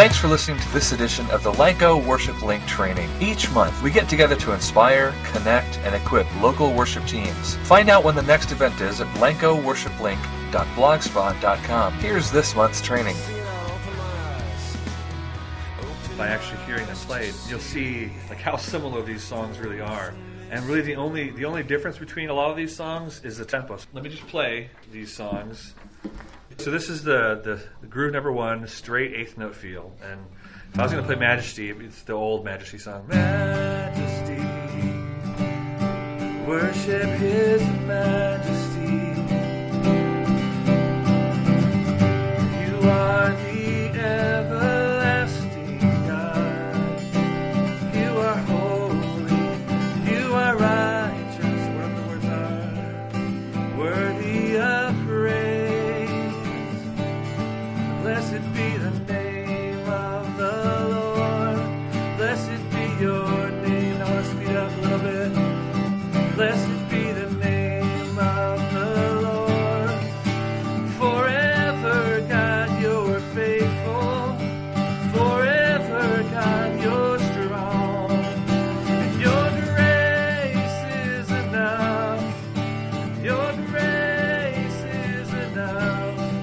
Thanks for listening to this edition of the Lanco Worship Link Training. Each month, we get together to inspire, connect, and equip local worship teams. Find out when the next event is at lancoworshiplink.blogspot.com. Here's this month's training. By actually hearing them played, you'll see like how similar these songs really are. And really the only difference between a lot of these songs is the tempo. Let me just play these songs. So this is the groove number one, straight eighth note feel. And if I was going to play Majesty, it's the old Majesty song. Majesty, worship His Majesty. You are the everlasting God. You are holy. You are righteous. Whatever the words are, worthy of praise. Blessed be the name of the Lord. Blessed be your name. Now let's speed up a little bit. Blessed be the name of the Lord. Forever, God, you're faithful. Forever, God, you're strong. And your grace is enough. Your grace is enough.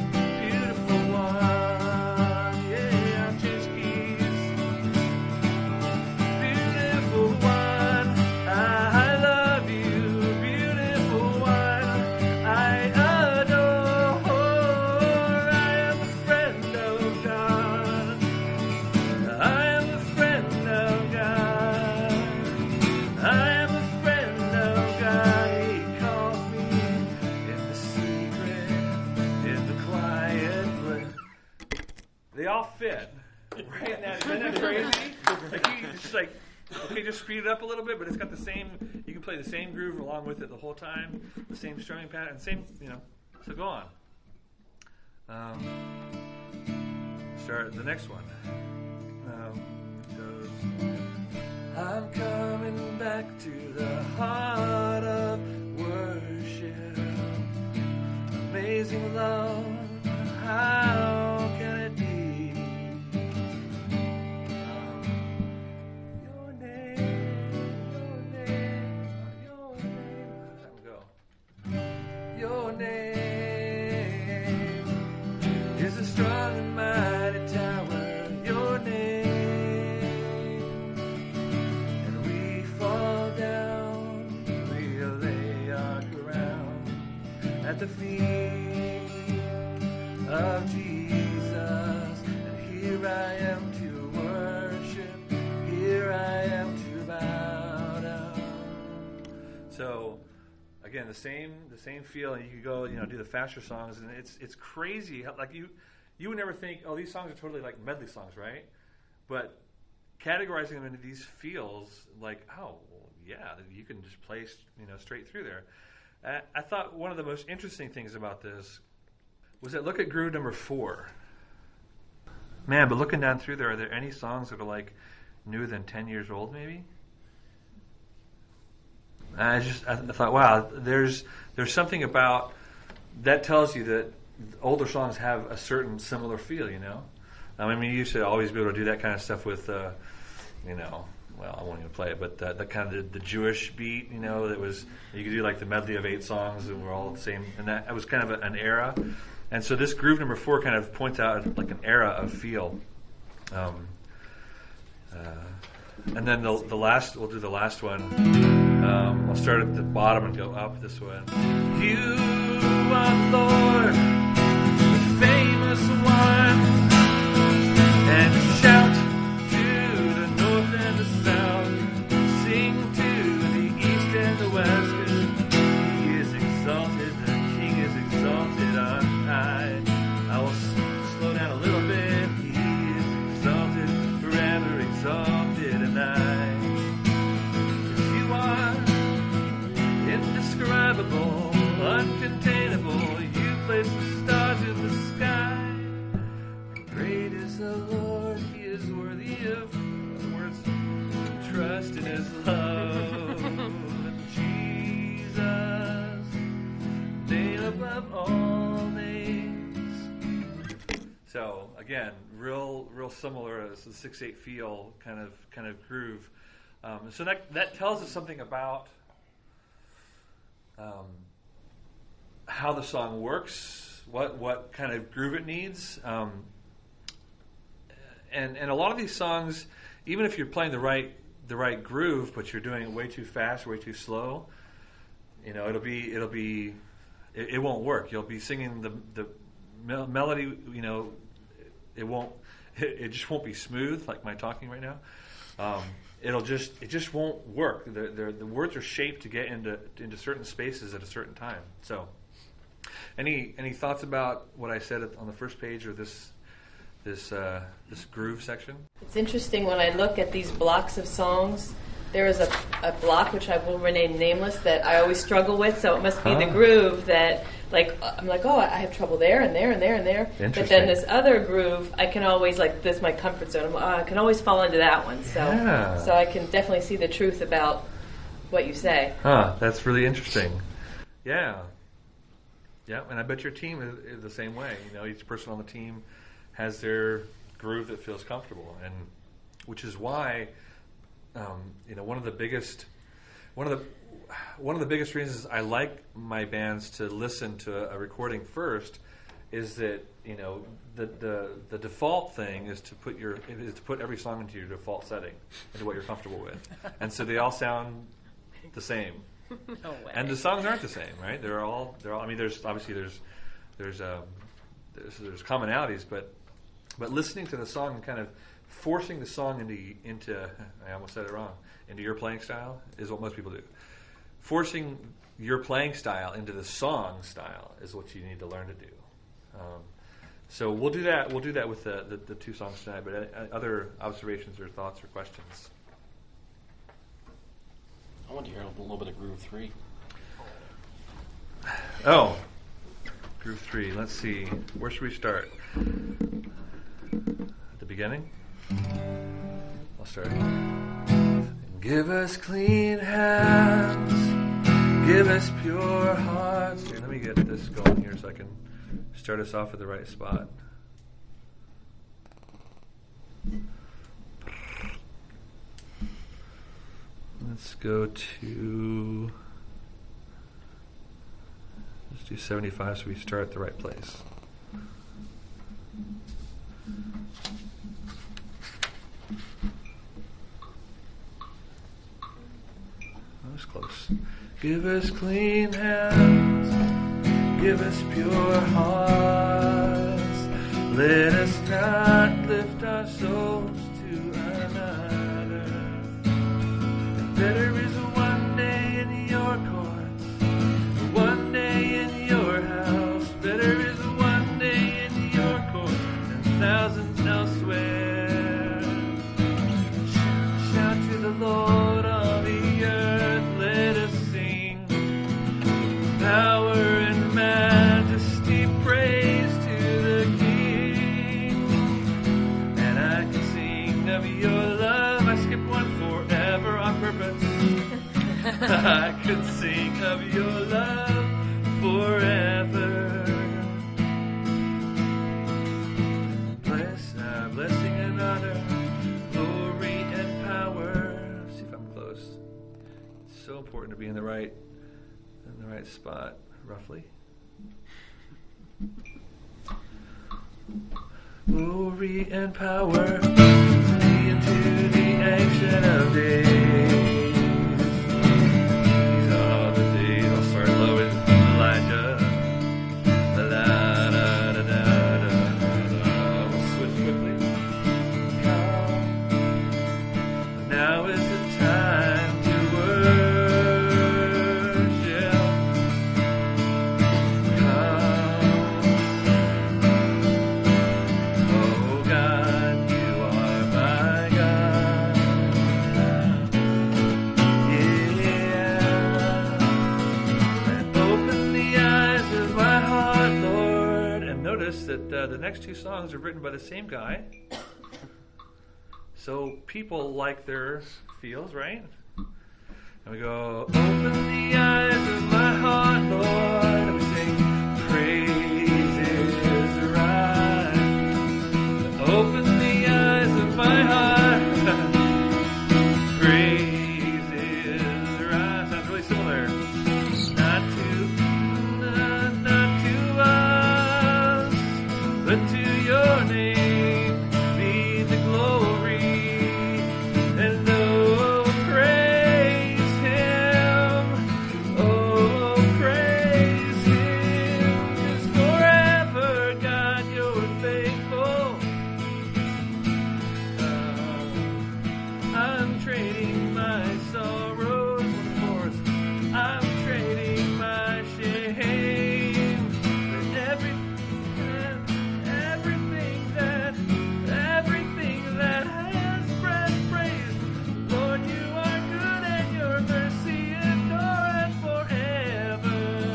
They all fit, right? Now, isn't that crazy? Like you just just speed it up a little bit, but it's got the same. You can play the same groove along with it the whole time, the same strumming pattern, same, So go on. Start the next one. Goes. I'm coming back to the heart of worship. Amazing love. How can it be? Your name is a strong and mighty tower. Your name, and we fall down. We lay our ground at the feet of Jesus. And here I am to worship. Here I am to bow down. So. Again, the same feel, and you could go, do the faster songs, and it's crazy. How, like you would never think, oh, these songs are totally like medley songs, right? But categorizing them into these feels, like, oh, well, yeah, you can just play, straight through there. I thought one of the most interesting things about this was that look at groove number 4. Man, but looking down through there, are there any songs that are like newer than 10 years old, maybe? I thought, wow, there's something about that tells you that older songs have a certain similar feel, I mean, you used to always be able to do that kind of stuff with, well, I won't even play it, but the kind of the Jewish beat, that was, you could do like the medley of 8 songs and we're all the same, and that was kind of an era. And so this groove number 4 kind of points out like an era of feel. And then we'll do the last one. I'll start at the bottom and go up this way. You are Lord, the famous one, and shout to the north and the south, sing to the east and the west, 'cause He is exalted, the King is exalted on high. I will slow down a little bit. He is exalted, forever exalted, and indescribable, uncontainable, you place the stars in the sky. Great is the Lord, He is worthy of words. Trust in His love. Jesus, name above all names. So again, real similar as the 6/8 feel kind of groove. So that tells us something about how the song works, what kind of groove it needs, and a lot of these songs, even if you're playing the right groove, but you're doing it way too fast, way too slow, it won't work. You'll be singing the melody, it just won't be smooth like my talking right now. It just won't work. The words are shaped to get into certain spaces at a certain time. So, any thoughts about what I said on the first page or this groove section? It's interesting when I look at these blocks of songs. There is a block which I will rename nameless that I always struggle with. So it must be the groove that, I'm like, oh, I have trouble there and there and there and there. But then this other groove, I can always this is my comfort zone. I can always fall into that one. So I can definitely see the truth about what you say. That's really interesting. Yeah, and I bet your team is the same way. Each person on the team has their groove that feels comfortable, and which is why. One of the biggest reasons I like my bands to listen to a recording first is that the default thing is to put every song into your default setting, into what you're comfortable with, and so they all sound the same. No way. And the songs aren't the same, right? They're all. I mean, there's commonalities, but listening to the song and kind of forcing the song into I almost said it wrong, into your playing style is what most people do. Forcing your playing style into the song style is what you need to learn to do. So we'll do that. We'll do that with the two songs tonight. But other observations or thoughts or questions? I want to hear a little bit of Groove 3. Oh, Groove 3. Let's see. Where should we start? At the beginning? I'll start. Give us clean hands, give us pure hearts. Here, let me get this going here so I can start us off at the right spot. Let's go to, let's do 75 so we start at the right place. That was close. Give us clean hands, give us pure hearts. Let us not lift our souls to another. Better is one day in your courts, one day in your house. Better is one day in your courts than thousands elsewhere. Shout to the Lord on the earth, let us sing. Power and majesty, praise to the King. And I can sing of your love. I skipped one forever on purpose. I could sing of your love forever. Blessing and honor, glory and power. Let's see if I'm close. It's so important to be in the right spot, roughly. Glory and power, flee into the ancient of days. These are the days. I'll start low with Elijah. La da da da da da. We'll switch quickly. Now is the time to worship. Oh God, you are my God. Yeah. And open the eyes of my heart, Lord. And notice that the next two songs are written by the same guy. So people like their feels, right? And we go, open the eyes of my heart, Lord. And we sing, praises rise. But to your name be the glory, and oh, praise Him, oh, praise Him, 'cause forever, God, you're faithful. I'm trading my sorrows, of course. I'm trading my shame for everything that has breath. Praise, Lord, you are good and your mercy endureth forever.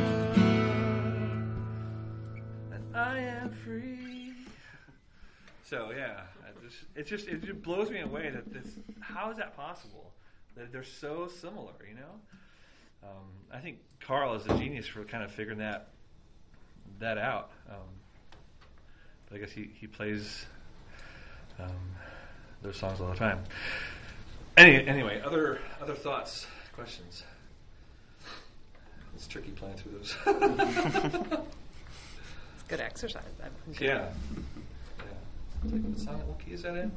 And I am free. So yeah, it just blows me away that how is that possible? That they're so similar, you know. I think Carl is a genius for kind of figuring that out. But I guess he plays those songs all the time. Anyway, other thoughts, questions. It's tricky playing through those. It's good exercise. Yeah. What song? What key is that in?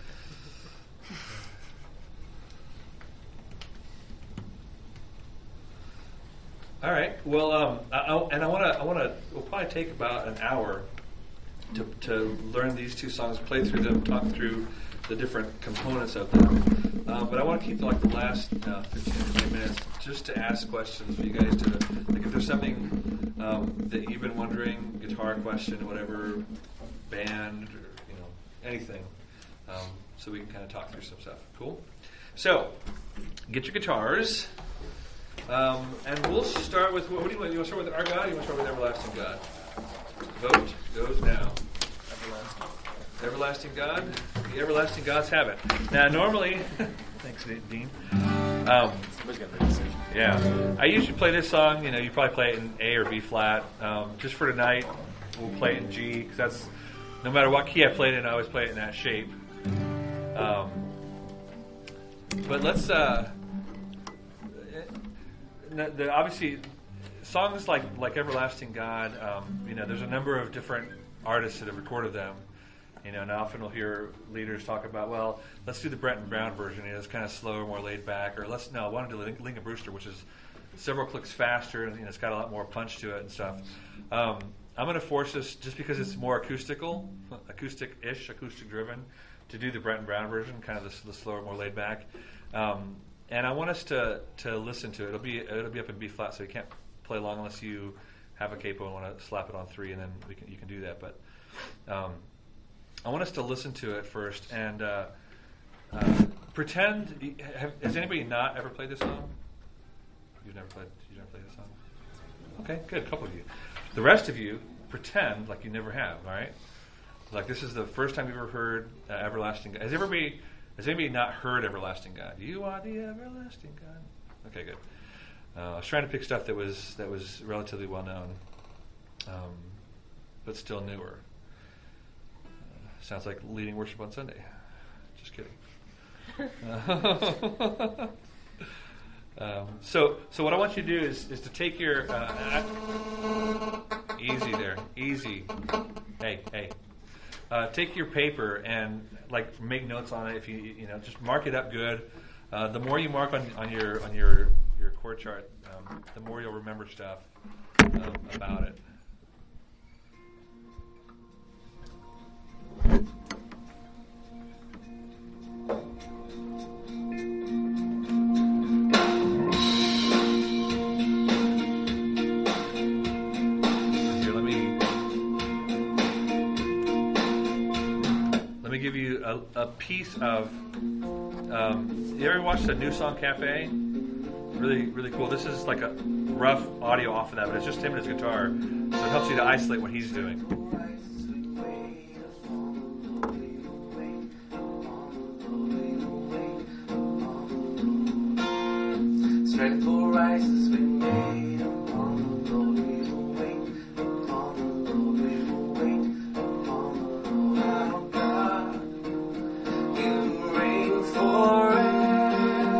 All right. Well, we'll probably take about an hour to learn these two songs, play through them, talk through the different components of them. But I want to keep the last 15 to 20 minutes just to ask questions for you guys to, like, if there's something that you've been wondering, guitar question, whatever, band, or anything, so we can kind of talk through some stuff. Cool? So, get your guitars, and we'll start with, what do you want? You want to start with our God, or you want to start with Everlasting God? Vote goes now. Everlasting God? The Everlasting Gods have it. Now, normally, thanks, Dean. Somebody's got to make a decision. Yeah. I usually play this song, you probably play it in A or B flat. Just for tonight, we'll play it in G, because that's, no matter what key I played in, I always play it in that shape. But let's, obviously, songs like Everlasting God, there's a number of different artists that have recorded them. And often we'll hear leaders talk about, well, let's do the Brenton Brown version. It's kind of slower, more laid back. Or I want to do Lincoln Brewster, which is several clicks faster, and it's got a lot more punch to it and stuff. I'm going to force us, just because it's more acoustic-ish, acoustic-driven, to do the Brenton Brown version, kind of the slower, more laid back. And I want us to listen to it. It'll be up in B flat, so you can't play along unless you have a capo and want to slap it on 3, and then you can do that. But I want us to listen to it first and pretend. Has anybody not ever played this song? You've never played this song? Okay, good. A couple of you. The rest of you, pretend like you never have. All right. Like this is the first time you've ever heard Everlasting God. Has anybody not heard Everlasting God? You are the Everlasting God. Okay, good. I was trying to pick stuff that was relatively well known, but still newer. Sounds like leading worship on Sunday. Just kidding. So what I want you to do is to take your easy there, easy. Hey. Take your paper and make notes on it. If you just mark it up good. The more you mark on your chord chart, the more you'll remember stuff about it. Let me give you a piece of. You ever watched the New Song Cafe? Really, really cool. This is like a rough audio off of that, but it's just him and his guitar, so it helps you to isolate what he's doing. Strength for rises we made upon the Lord we will wait, upon the Lord we will wait, upon the Lord our God. You reign forever,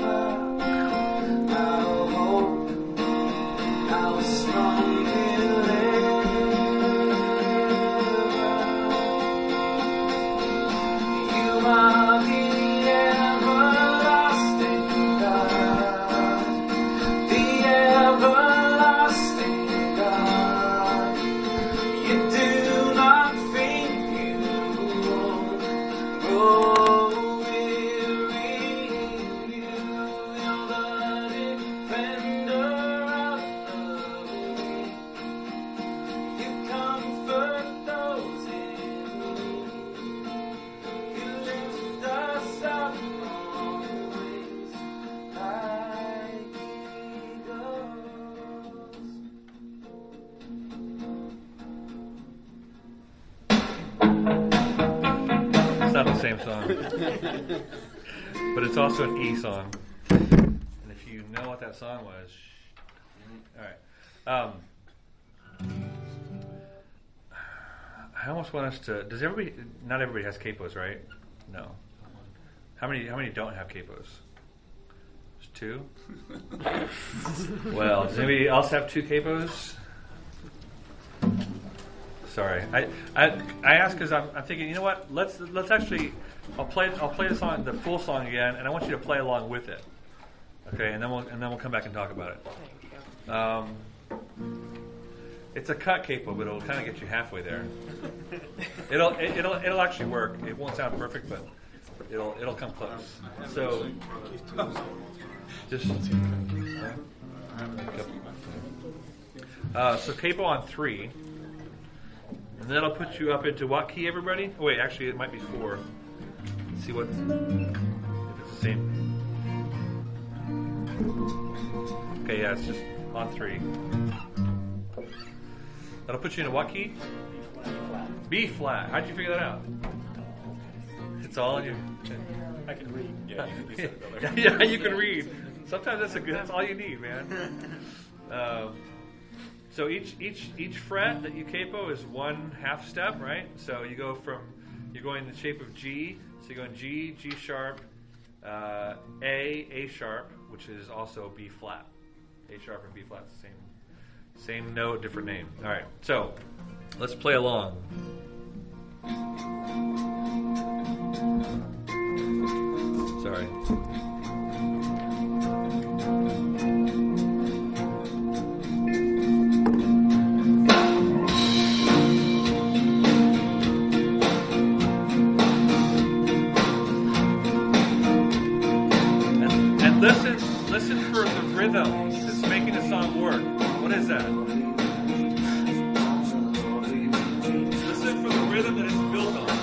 our hope, our strong deliverer. not the same song. But it's also an E song. And if you know what that song was, all right. I almost want us to. Does everybody? Not everybody has capos, right? No. How many don't have capos? There's 2. Well, does anybody else have 2 capos? Sorry, I asked because I'm thinking. You know what? Let's actually. I'll play the song, the full song again, and I want you to play along with it. Okay, and then we'll come back and talk about it. It's a cut capo, but it'll kind of get you halfway there. It'll actually work. It won't sound perfect, but it'll come close. So just so capo on 3, and that'll put you up into what key, everybody? Oh wait, actually it might be 4. Let's see what if it's the same. Okay, yeah, it's just on 3. That'll put you in a what key? B flat. How'd you figure that out? It's all in you. I can read. Yeah, you said it earlier. Yeah, you can read. Sometimes that's all you need, man. So each fret that you capo is 1 half step, right? So you're going in the shape of G. So you're going G, G sharp, A sharp, which is also B flat. A sharp and B flat, same note, different name. All right, so let's play along. Sorry. And listen for the rhythm that's making the song work. What is that? Listen for the rhythm that it's built on.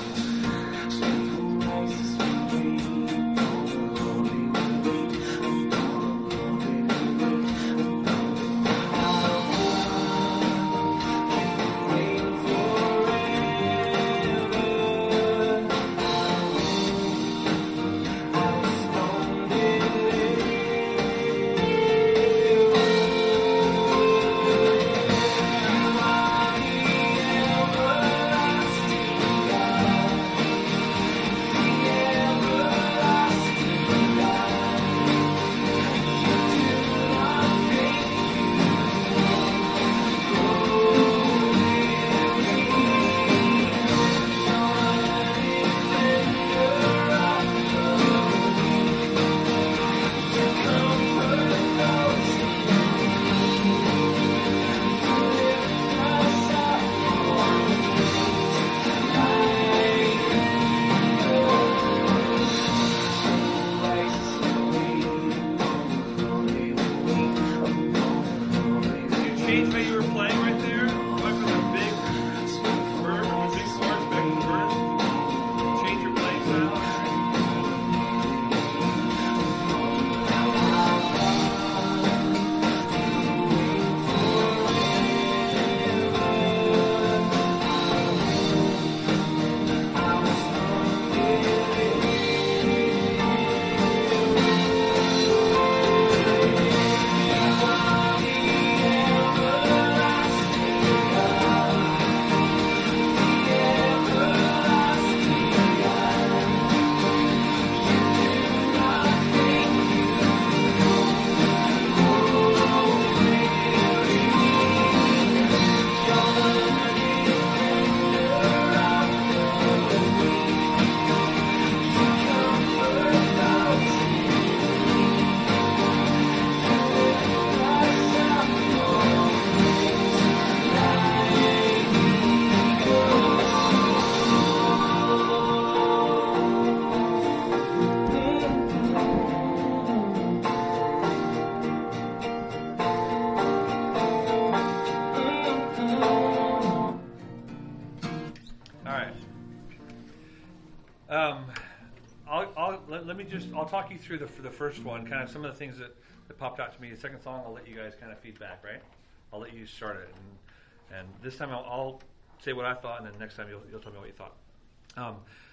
I'll talk you through the first one, kind of some of the things that popped out to me. The second song, I'll let you guys kind of feedback, right? I'll let you start it, and this time I'll say what I thought, and then next time you'll tell me what you thought.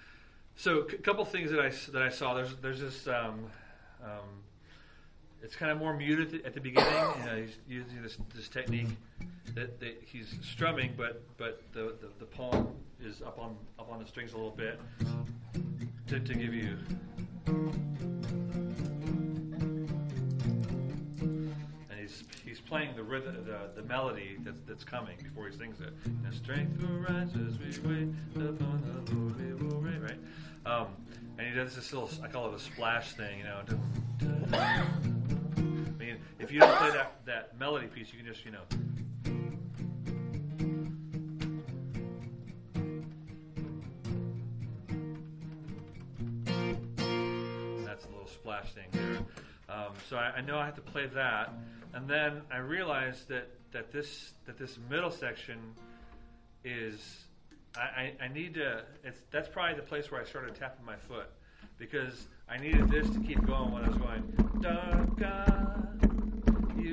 So a couple things that I saw. There's this. It's kind of more muted at the beginning. He's using this technique that he's strumming, but the palm is up on the strings a little bit to give you. And he's playing the rhythm, the melody that's coming before he sings it. Strength will rise as we wait upon the Lord, we will reign. Right. And he does this little, I call it a splash thing, I mean, if you don't play that melody piece, you can just, and that's a little splash thing there. So I know I have to play that, and then I realized that this middle section is. I need to. That's probably the place where I started tapping my foot, because I needed this to keep going when I was going. Dark God, you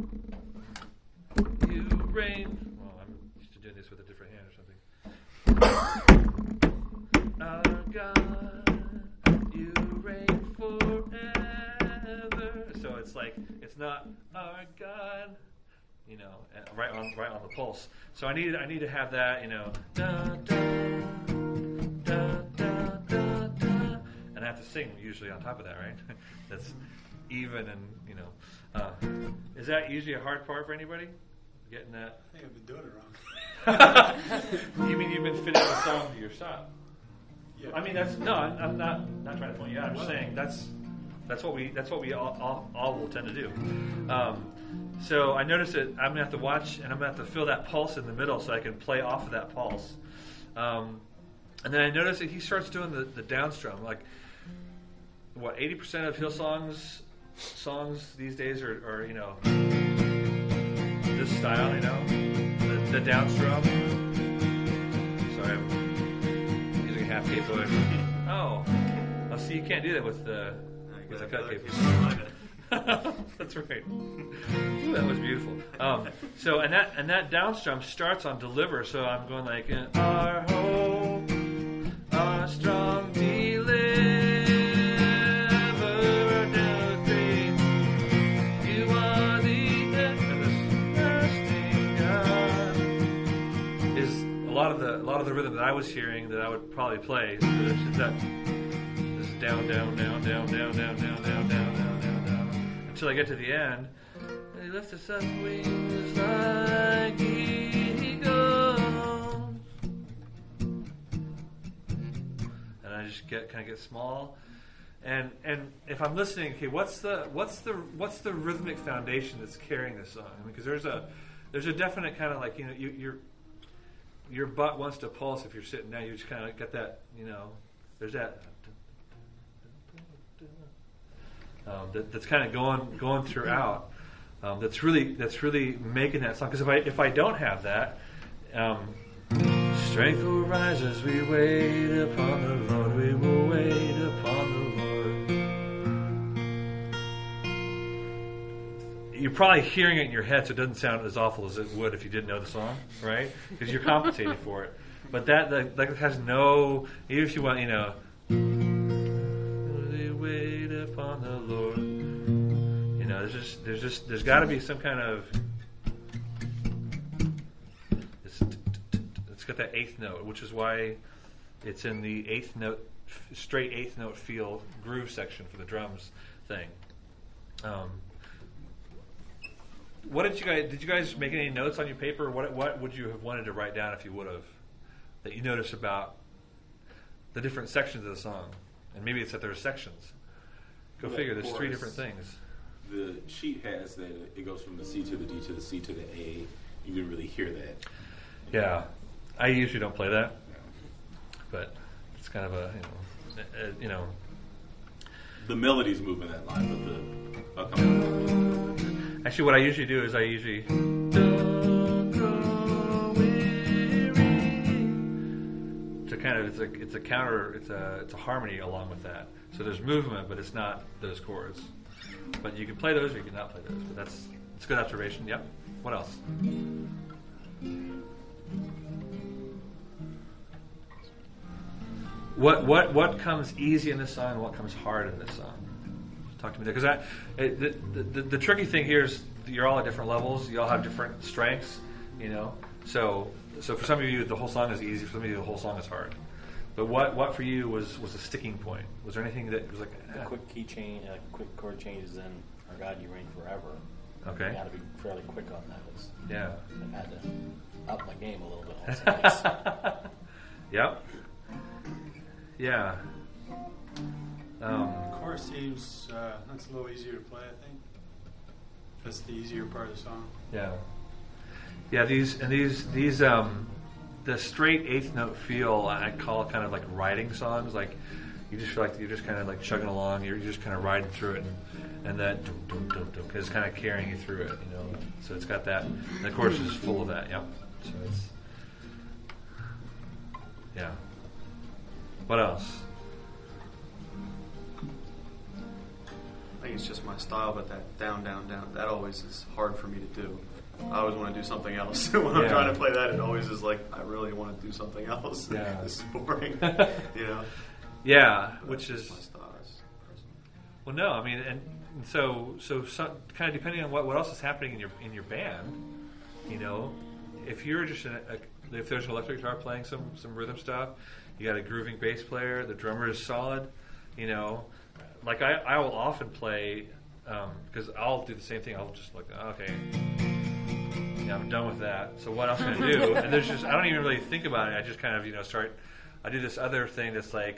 reign. Well, I'm used to doing this with a different hand or something. Our God, you reign forever. So it's like it's not our God. Right on the pulse. So I need to have that, da, da, da, da, da, da, and I have to sing usually on top of that, right? That's even, and is that usually a hard part for anybody? Getting that? I think I've been doing it wrong. You mean you've been fitting the song to your shop? Yeah. I mean I'm not trying to point you out. I'm just saying that's what we all will tend to do. So I noticed that I'm going to have to watch, and I'm going to have to feel that pulse in the middle so I can play off of that pulse. And then I noticed that he starts doing the downstrum. Like, 80% of Hillsong's songs these days are this style, the downstrum. Sorry, I'm using a half capo. Oh, see, you can't do that with the cut capo. That's right. Ooh, that was beautiful. So and that downstrum starts on deliver. So I'm going like our hope, our strong deliverer, down three. You are the everlasting God. Is a lot of the rhythm that I was hearing that I would probably play. So this down, down, down, down, down, down, down, down, down. Until I get to the end, and he lifts us up wings like eagles, and I just get small, and if I'm listening, okay, what's the rhythmic foundation that's carrying this song? I mean, because there's a definite kind of like your butt wants to pulse if you're sitting down. You just kind of get that, there's that. That's kind of going throughout. That's really making that song. Because if I don't have that, strength will rise as we wait upon the Lord. We will wait upon the Lord. You're probably hearing it in your head, so it doesn't sound as awful as it would if you didn't know the song, right? Because you're compensating for it. But that has no. Even if you want, wait upon the Lord. There's got to be some kind of. It's got that eighth note, which is why it's in the straight eighth note feel groove section for the drums thing. What did you guys make any notes on your paper? What would you have wanted to write down if you would have, that you noticed about the different sections of the song? And maybe it's that there are sections. Go figure. There's three different things. The sheet has that it goes from the C to the D to the C to the A. You can really hear that. Yeah, I usually don't play that, but it's kind of a The melody's moving that line, but the actually, what I usually do is don't grow weary. To kind of it's a counter. It's a harmony along with that. So there's movement, but it's not those chords. But you can play those or you can not play those. But it's a good observation. Yep. What else? what comes easy in this song and what comes hard in this song? Talk to me there, because the tricky thing here is you're all at different levels. You all have different strengths, you know. So for some of you, the whole song is easy. For some of you, the whole song is hard. But what for you was a sticking point? Was there anything that was like a quick key change, quick chord changes in "Our God, You Reign Forever"? Okay. You got to be fairly quick on that. Yeah. I've had to up my game a little bit on some of these. Yep. Yeah. The chorus seems that's a little easier to play, I think. That's the easier part of the song. Yeah. Yeah, these the straight eighth note feel I call kind of like riding songs. Like you just feel like you're just kind of like chugging along. You're just kind of riding through it, and that dum, dum, dum, dum, is kind of carrying you through it. You know, so it's got that. And the chorus is full of that. Yeah. So it's yeah. What else? I think it's just my style, but that down, down, down, that always is hard for me to do. I always want to do something else. When I'm trying to play that, it always is like, I really want to do something else. Yeah. This is boring, you know? Yeah, which is... my style. Well, no, I mean, and so kind of depending on what else is happening in your band, you know, if you're just if there's an electric guitar playing some rhythm stuff, you got a grooving bass player, the drummer is solid, you know. Like I will often play because I'll do the same thing. I'll just like, okay, yeah, I'm done with that. So what else can I do? And there's just I don't even really think about it. I just kind of start. I do this other thing that's like.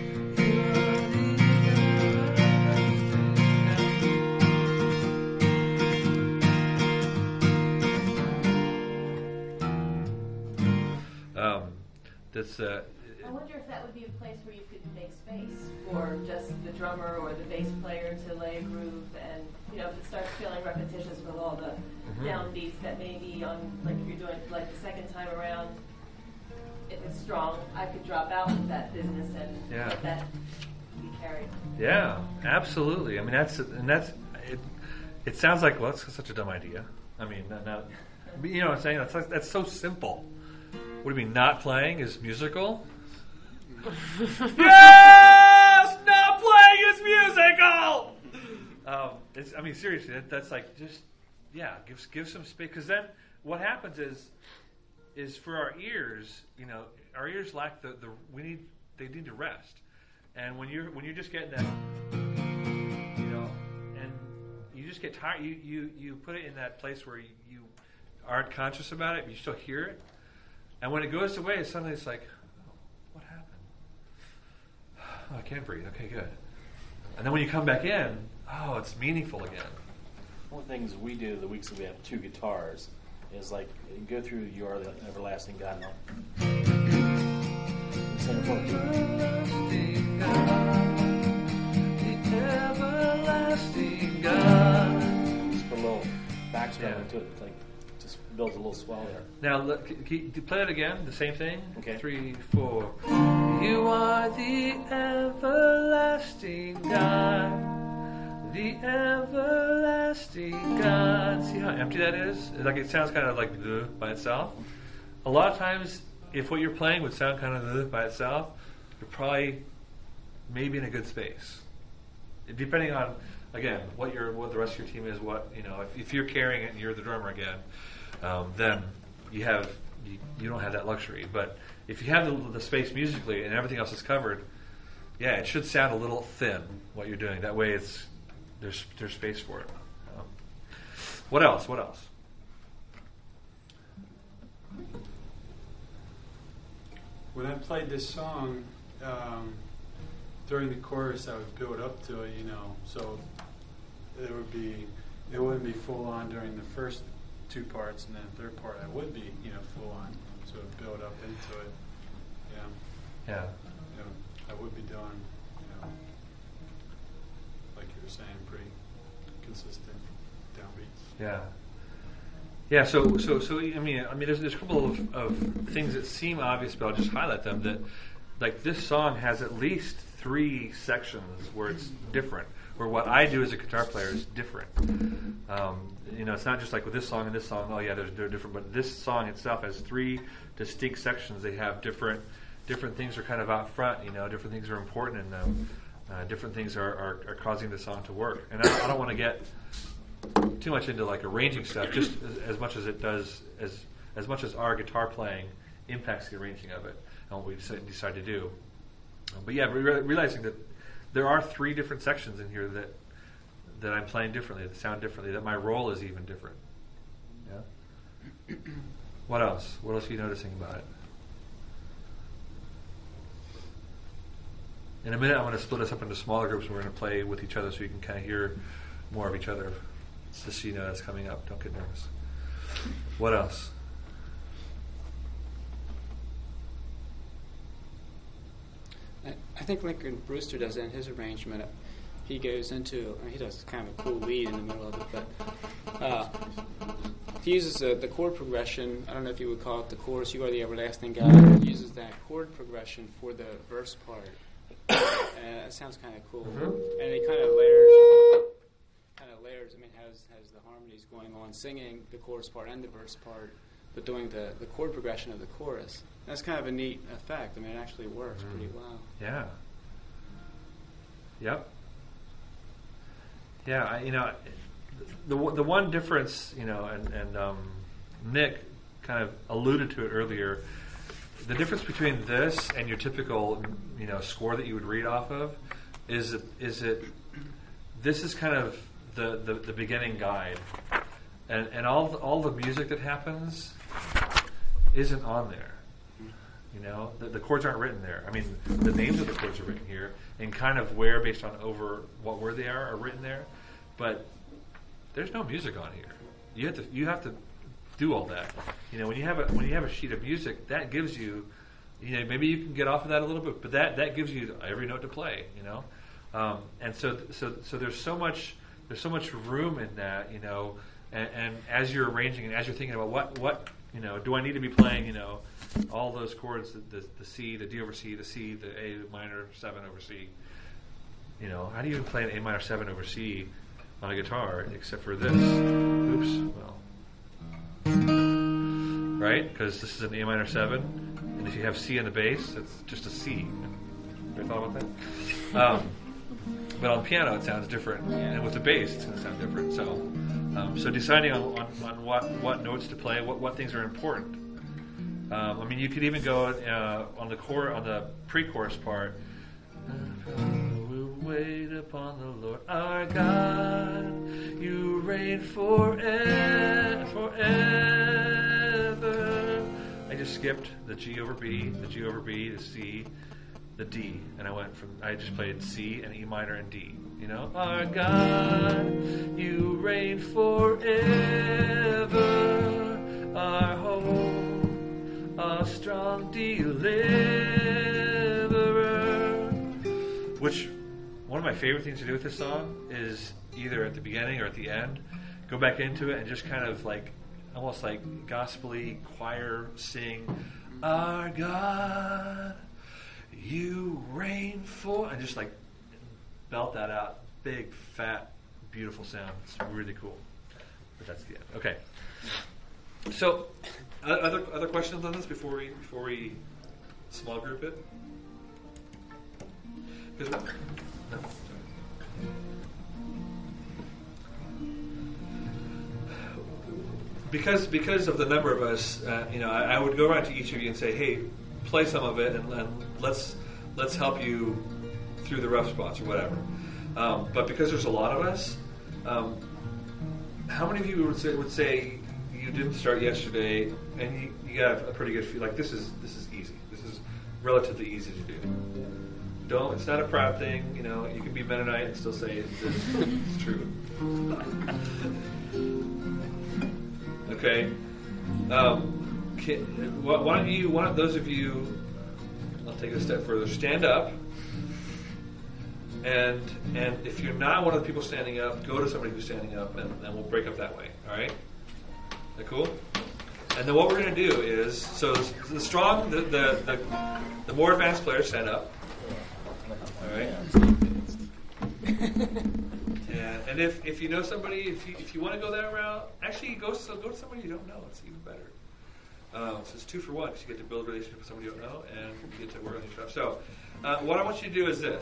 That's. I wonder if that would be a place where you could make space for just the drummer or the bass player to lay a groove, and if it starts feeling repetitious with all the downbeats that maybe on like if you're doing like the second time around, if it's strong, I could drop out of that business and let that be carried. Yeah, absolutely. I mean that's it. It sounds like that's such a dumb idea. I mean, not you know what I'm saying? That's so simple. What do you mean? Not playing is musical? Yes! Not playing is musical! I mean, seriously, that's like just, give some space. Because then what happens is for our ears, our ears lack they need to rest. And when you're just getting that, and you just get tired, you put it in that place where you aren't conscious about it, but you still hear it. And when it goes away, suddenly it's like, what happened? Oh, I can't breathe. Okay, good. And then when you come back in, it's meaningful again. One of the things we do the weeks that we have two guitars is like go through "You Are the Everlasting God." Everlasting God, the everlasting God. Just put a little backspin into it, like just builds a little swell there. Now, look, can you play it again? The same thing. Okay. 3, 4. You are the everlasting God, the everlasting God. See how empty that is? Like it sounds kind of like by itself. A lot of times, if what you're playing would sound kind of by itself, you're probably maybe in a good space. Depending on, again, what the rest of your team is. If you're carrying it and you're the drummer again, then you don't have that luxury. But if you have the space musically and everything else is covered, it should sound a little thin what you're doing. That way, there's space for it. What else? When I played this song, during the chorus, I would build up to it, so it wouldn't be full on during the first two parts, and then the third part I would be, full on, so it would build up into it. Yeah. I would be doing, like you were saying, pretty consistent downbeats. Yeah. Yeah, so I mean, there's a couple of things that seem obvious, but I'll just highlight them. That, like, this song has at least 3 sections where it's different. Where what I do as a guitar player is different. It's not just like with this song and this song. Oh yeah, they're different. But this song itself has 3 distinct sections. They have different different things are kind of out front. Different things are important in them. Different things are causing the song to work. And I don't want to get too much into like arranging stuff, just as much as it does, as much as our guitar playing impacts the arranging of it and what we decide to do. But yeah, realizing that there are 3 different sections in here that I'm playing differently, that sound differently, that my role is even different. Yeah. What else? What else are you noticing about it? In a minute, I'm going to split us up into smaller groups, and we're going to play with each other so you can kind of hear more of each other. Just so you know that's coming up. Don't get nervous. What else? I think Lincoln Brewster does that in his arrangement. He goes into, he does kind of a cool lead in the middle of it, but he uses the chord progression. I don't know if you would call it the chorus, You Are the Everlasting God. He uses that chord progression for the verse part. It sounds kind of cool. Mm-hmm. And he kind of layers. I mean, has the harmonies going on, singing the chorus part and the verse part, but doing the chord progression of the chorus. That's kind of a neat effect. I mean, it actually works pretty well. Yeah. Yep. Yeah, the one difference, and Nick kind of alluded to it earlier. The difference between this and your typical, score that you would read off of, is that this is kind of the beginning guide, and all the music that happens isn't on there. The chords aren't written there. I mean, the names of the chords are written here, and kind of where, based on over what word they are written there. But there's no music on here. You have to do all that. When you have a sheet of music, that gives you, maybe you can get off of that a little bit, but that gives you every note to play. And so there's so much room in that. And as you're arranging and as you're thinking about what do I need to be playing, all those chords, the C, the D over C, the C, the A minor 7 over C. How do you even play an A minor 7 over C on a guitar except for this? Oops, right? Because this is an A minor 7, and if you have C in the bass, it's just a C. Ever thought about that? But on piano, it sounds different, and with the bass, it's going to sound different. So deciding on what notes to play, what things are important. I mean, you could even go on the pre-chorus part. We'll wait upon the Lord our God. You reign forever. I just skipped the G over B, the C, the D, and I just played C and E minor and D. Our God, you reign forever. Our hope, our strong deliverer. Which, one of my favorite things to do with this song is either at the beginning or at the end, go back into it and just kind of like, almost like gospel-y choir sing, Our God, you reign for, and just like belt that out. Big, fat, beautiful sound. It's really cool. But that's the end. Okay. So, other questions on this before we small group it? No? Because of the number of us, I would go around to each of you and say, hey, play some of it, and let's help you through the rough spots or whatever. But because there's a lot of us, how many of you would say you didn't start yesterday and you got a pretty good feel like this is easy. This is relatively easy to do. It's not a proud thing. You can be Mennonite and still say it's true. Okay. Why don't those of you, I'll take it a step further, stand up. And if you're not one of the people standing up, go to somebody who's standing up, and we'll break up that way. All right? Is that cool? And then what we're going to do is, so the strong, the more advanced players stand up. All right? And if you know somebody, if you want to go that route, actually go to somebody you don't know. It's even better. So it's 2 for 1 because you get to build a relationship with somebody you don't know and you get to work on your stuff. So what I want you to do is this.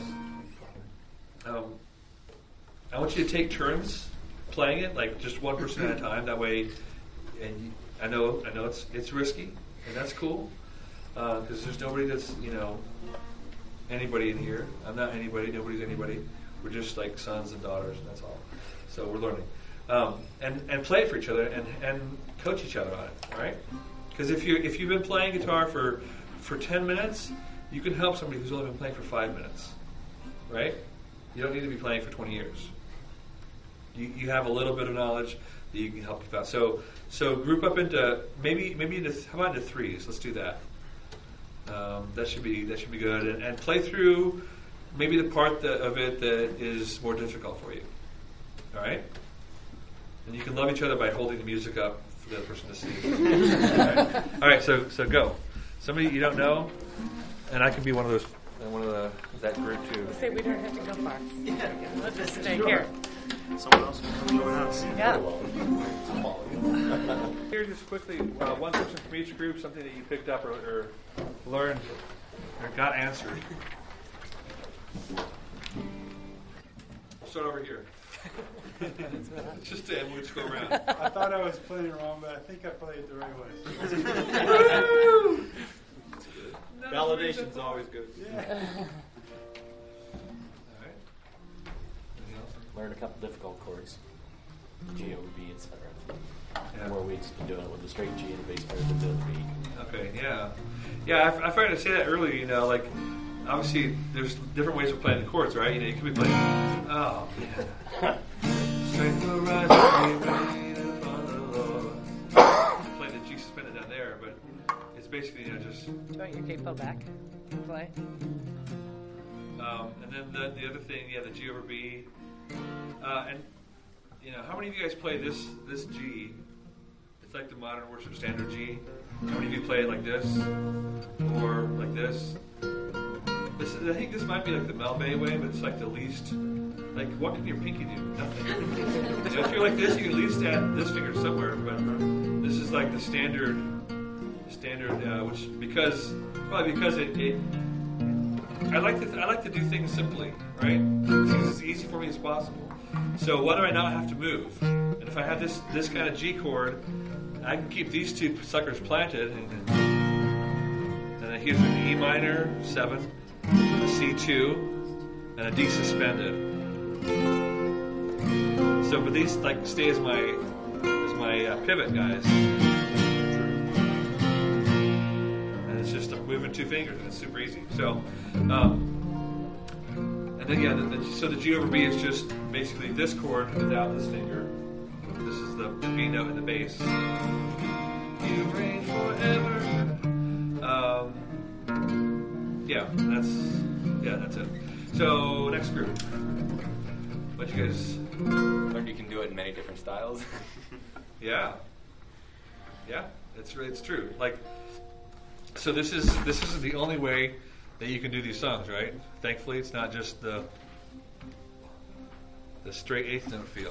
I want you to take turns playing it, like just one person at a time. That way, and I know it's risky, and that's cool because there's nobody that's anybody in here. I'm not anybody. Nobody's anybody. We're just like sons and daughters, and that's all. So we're learning, and play for each other and coach each other on it. All right? Because if you've been playing guitar for 10 minutes, you can help somebody who's only been playing for 5 minutes. Right? You don't need to be playing for 20 years. You have a little bit of knowledge that you can help you out. So group up into maybe how about into 3s? Let's do that. That should be good. And play through maybe the part of it that is more difficult for you. All right? And you can love each other by holding the music up for the other person to see. All right. So go. Somebody you don't know, and I can be one of those. That group too. Say we don't have to go far. Yeah. We'll just stay here. Someone else can come join us. Yeah. Here, just quickly, one person from each group, something that you picked up or learned or got answered. We'll start over here. Just we'll just go around. I thought I was playing it wrong, but I think I played it the right way. Validation's always good. Yeah. Learn a couple difficult chords, G over B, etc. Yeah. More weeks been doing it with the straight G and the bass player than doing the B. Okay, yeah. I forgot to say that earlier. Like obviously there's different ways of playing the chords, right? You could be playing. Oh man. Strength will rise and be wait upon the Lord. Play the G suspended down there, but it's basically just. Do you want your capo back and play? And then the other thing, the G over B. And how many of you guys play this G? It's like the modern worship standard G. How many of you play it like this or like this? I think this might be like the Malbay way, but it's like the least. Like, what can your pinky do? Nothing. If you're like this, you can at least add this finger somewhere. But this is like the standard, which probably because it I like to do things simply, right? It's as easy for me as possible. So why do I not have to move? And if I have this kind of G chord, I can keep these two suckers planted, and then here's an E minor 7, a C2, and a D suspended. So, but these stay as my pivot guys. Just moving 2 fingers, and it's super easy. So, and then so the G over B is just basically this chord without this finger. This is the B note in the bass. You reign forever. That's it. So next group. What you guys learned? You can do it in many different styles. Yeah, it's true. So this is the only way that you can do these songs, right? Thankfully, it's not just the straight 8th note feel.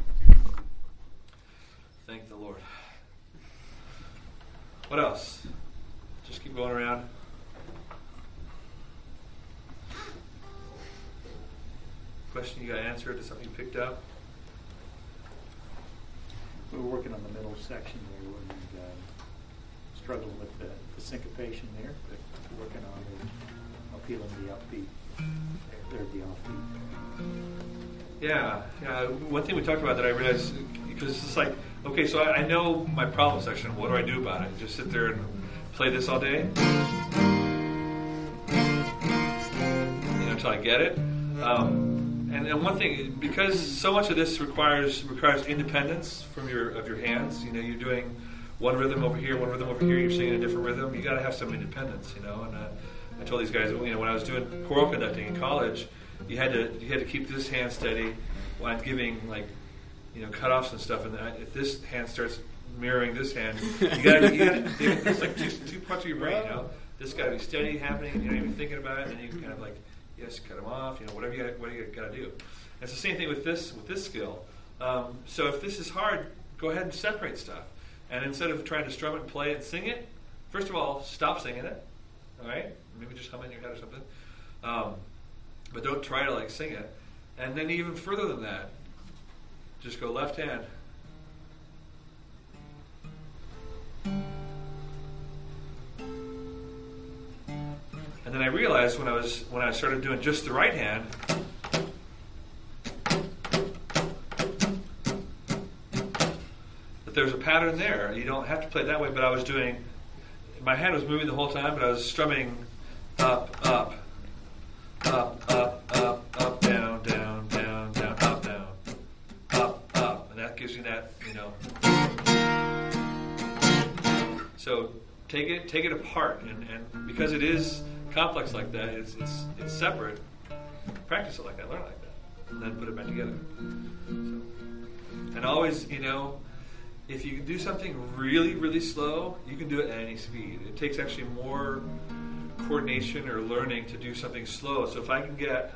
Thank the Lord. What else? Just keep going around. Question you got answered? Is something you picked up? We were working on the middle section there when we struggled with the syncopation there, but working on the appealing the upbeat. There'd be offbeat. Yeah. One thing we talked about that I realized, because it's like, okay, so I know my problem section. What do I do about it? Just sit there and play this all day? Until I get it. And one thing, because so much of this requires independence from your hands. You're doing one rhythm over here, you're singing a different rhythm. You got to have some independence, And I told these guys, when I was doing choral conducting in college, you had to keep this hand steady while I'm giving cutoffs and stuff. And if this hand starts mirroring this hand, you got to. It's like two parts of your brain, This got to be steady happening, and you're not even thinking about it. And then you can kind of yes, cut them off. Whatever you got to do. And it's the same thing with this skill. So if this is hard, go ahead and separate stuff. And instead of trying to strum it and play it and sing it, first of all, stop singing it. All right? Maybe just hum it in your head or something. But don't try to like sing it. And then even further than that, just go left hand. And then I realized when I started doing just the right hand, that there's a pattern there. You don't have to play it that way, but I was doing, my hand was moving the whole time, but I was strumming up, up, up, up, up, up, down, down, down, down, up, down, up, up. And that gives you that, you know. So take it apart, and because it is complex like that, it's separate. Practice it like that, learn it like that, and then put it back together. So, and always, you know, if you can do something really, really slow, you can do it at any speed. It takes actually more coordination or learning to do something slow. So if I can get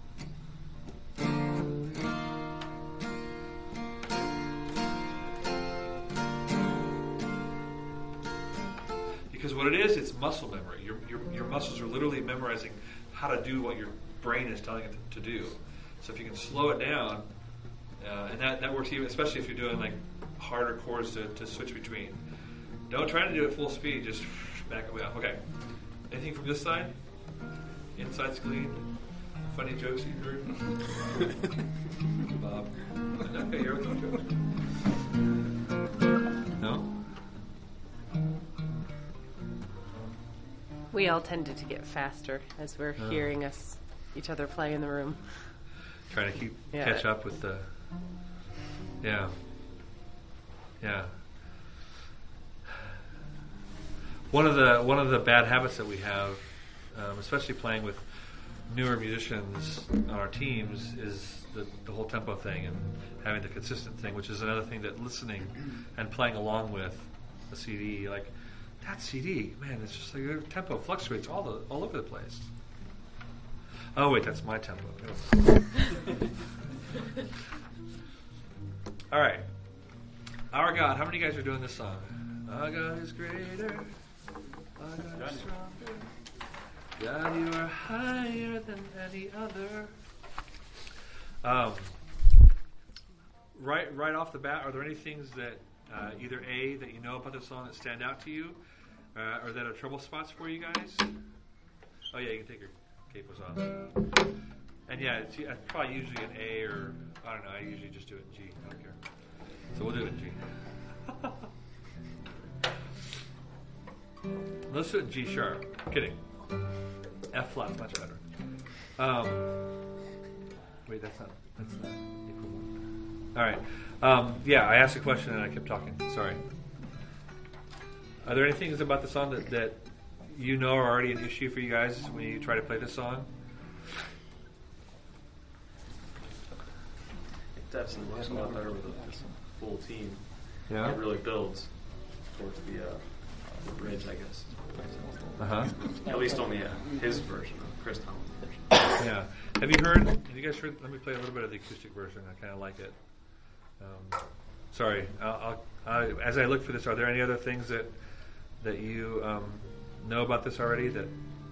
because what it is, it's muscle memory. Your muscles are literally memorizing how to do what your brain is telling it to do. So if you can slow it down, and that works even, especially if you're doing like harder chords to switch between. Don't try to do it full speed. Just back away off. Okay. Anything from this side? Inside's clean. Funny jokes you heard? Bob. Okay, you're okay. Jokes. No? We all tended to get faster as we're hearing each other play in the room. Trying to catch up with the... Yeah. One of the bad habits that we have, especially playing with newer musicians on our teams, is the whole tempo thing and having the consistent thing, which is another thing that listening and playing along with a CD, like that CD, man, it's just like the tempo fluctuates all over the place. Oh wait, that's my tempo. All right. Our God, how many of you guys are doing this song? Our God is greater. Our God is stronger. God, you are higher than any other. Right off the bat, are there any things that either A, that you know about the song that stand out to you, or that are trouble spots for you guys? Oh yeah, you can take your capos off. And yeah, it's probably usually an A, or I don't know, I usually just do it in G. I don't care. So we'll do it in G. Let's do it in G sharp. Kidding. F flat, much better. Wait, that's not equivalent. All right. Yeah, I asked a question and I kept talking. Sorry. Are there any things about the song that you know are already an issue for you guys when you try to play this song? It definitely works a lot better with a full team. Yeah. It really builds towards the bridge, I guess. At least on his version, Chris Tomlin's version. Yeah. Have you guys heard? Let me play a little bit of the acoustic version. I kind of like it. Sorry. As I look for this, are there any other things that you know about this already? That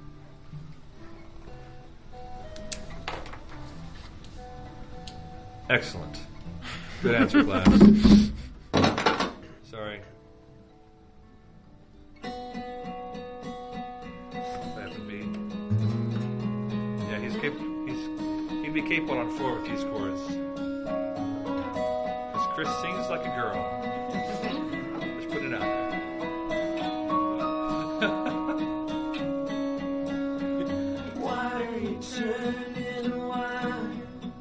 excellent. Good answer, class. Sorry. He'd be capable on floor with these chords. Because Chris sings like a girl. Just putting it out there. Why are you turning wide?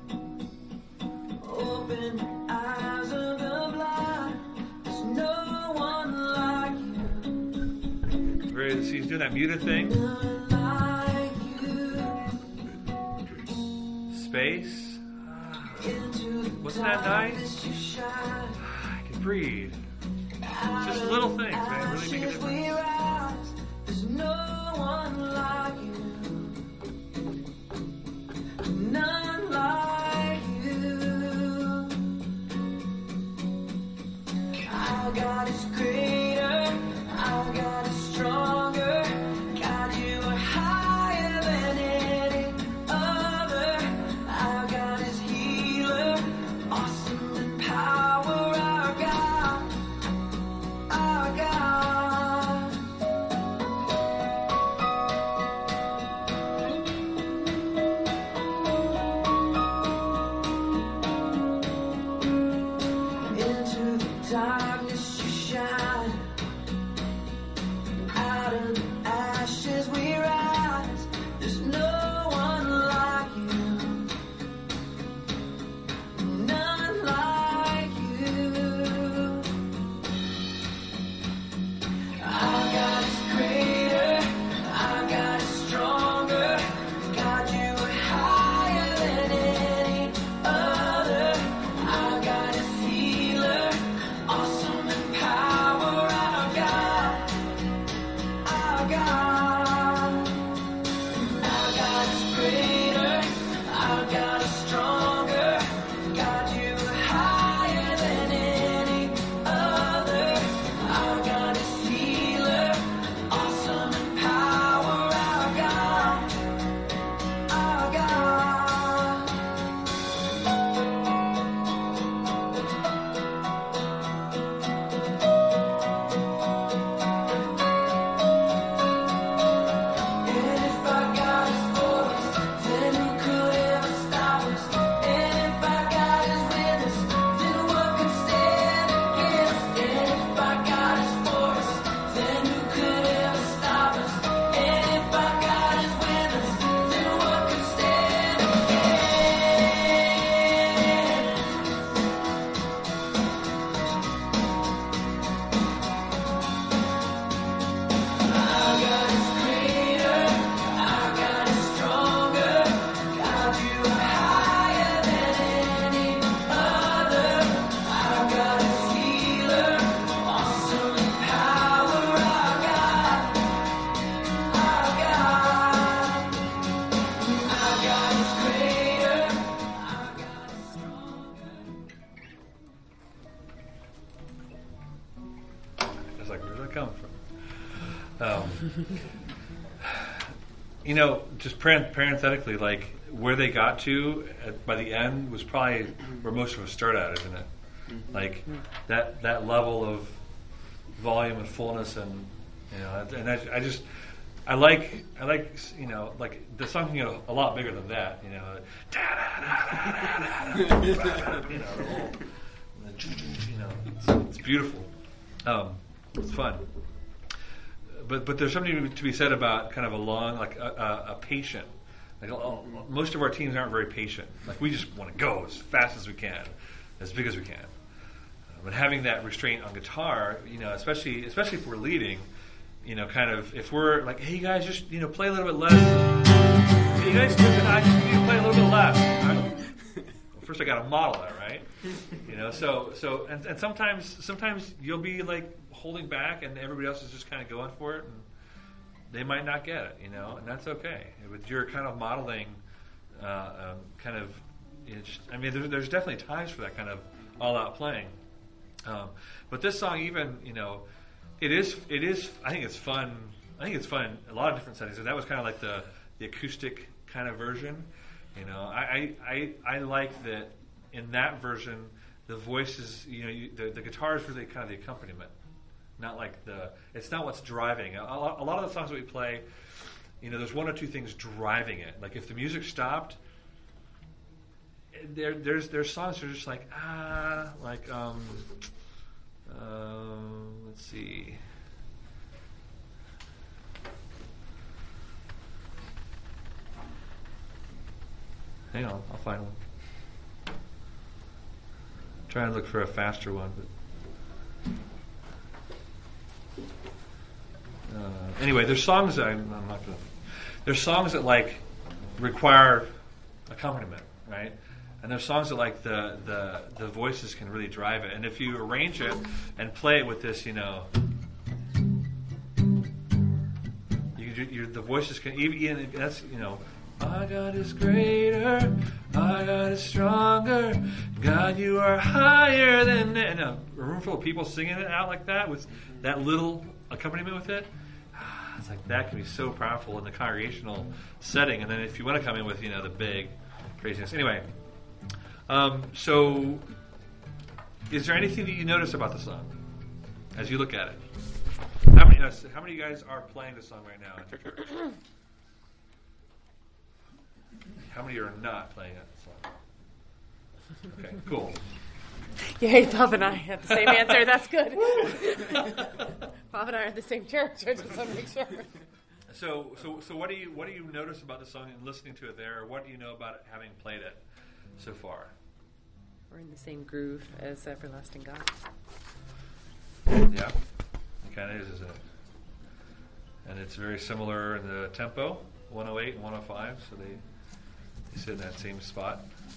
Open the eyes of the blind. There's no one like you. He's doing that muted thing. Space. Wasn't that nice? I can breathe. It's just little things, man. Really make a difference. There's no one like you. None like you. Our God is great. Just parenthetically, like where they got to by the end was probably where most of us start at, isn't it? Like that level of volume and fullness, and I like like the song can get a lot bigger than that, it's beautiful, it's fun. But there's something to be said about kind of a long, like a patient. Like most of our teams aren't very patient. Like we just want to go as fast as we can, as big as we can. But having that restraint on guitar, especially if we're leading, kind of if we're like, hey guys, just play a little bit less. Hey you guys, I just need to play a little bit less. First I got to model that, right? So and sometimes you'll be like holding back, and everybody else is just kind of going for it, and they might not get it, and that's okay. But you're kind of modeling, there's definitely times for that kind of all-out playing. But this song, even, it is. I think it's fun. I think it's fun in a lot of different settings. So that was kind of like the acoustic kind of version. I like that in that version, the voices, the guitar is really kind of the accompaniment. Not like it's not what's driving. A lot of the songs that we play, there's one or two things driving it. Like if the music stopped, there's songs that are just like let's see. Hang on, I'll find one. I'm trying to look for a faster one, but. Anyway, there's songs that I'm not gonna. There's songs that like require accompaniment, right? And there's songs that like the voices can really drive it. And if you arrange it and play it with this, the voices can even that's my God is greater, my God is stronger, God you are higher than. And a room full of people singing it out like that with that little accompaniment with it. It's like that can be so powerful in the congregational setting, and then if you want to come in with the big craziness. Anyway, so is there anything that you notice about the song as you look at it? How many of you guys are playing the song right now in church? How many are not playing that song? Okay, cool. Yay, Bob and I had the same answer. That's good. Bob and I are in the same church. I just want to make sure. So what do you notice about the song and listening to it there, or what do you know about it having played it so far? We're in the same groove as Everlasting God. Yeah, it kind of is, isn't it? And it's very similar in the tempo, 108 and 105, so they sit in that same spot.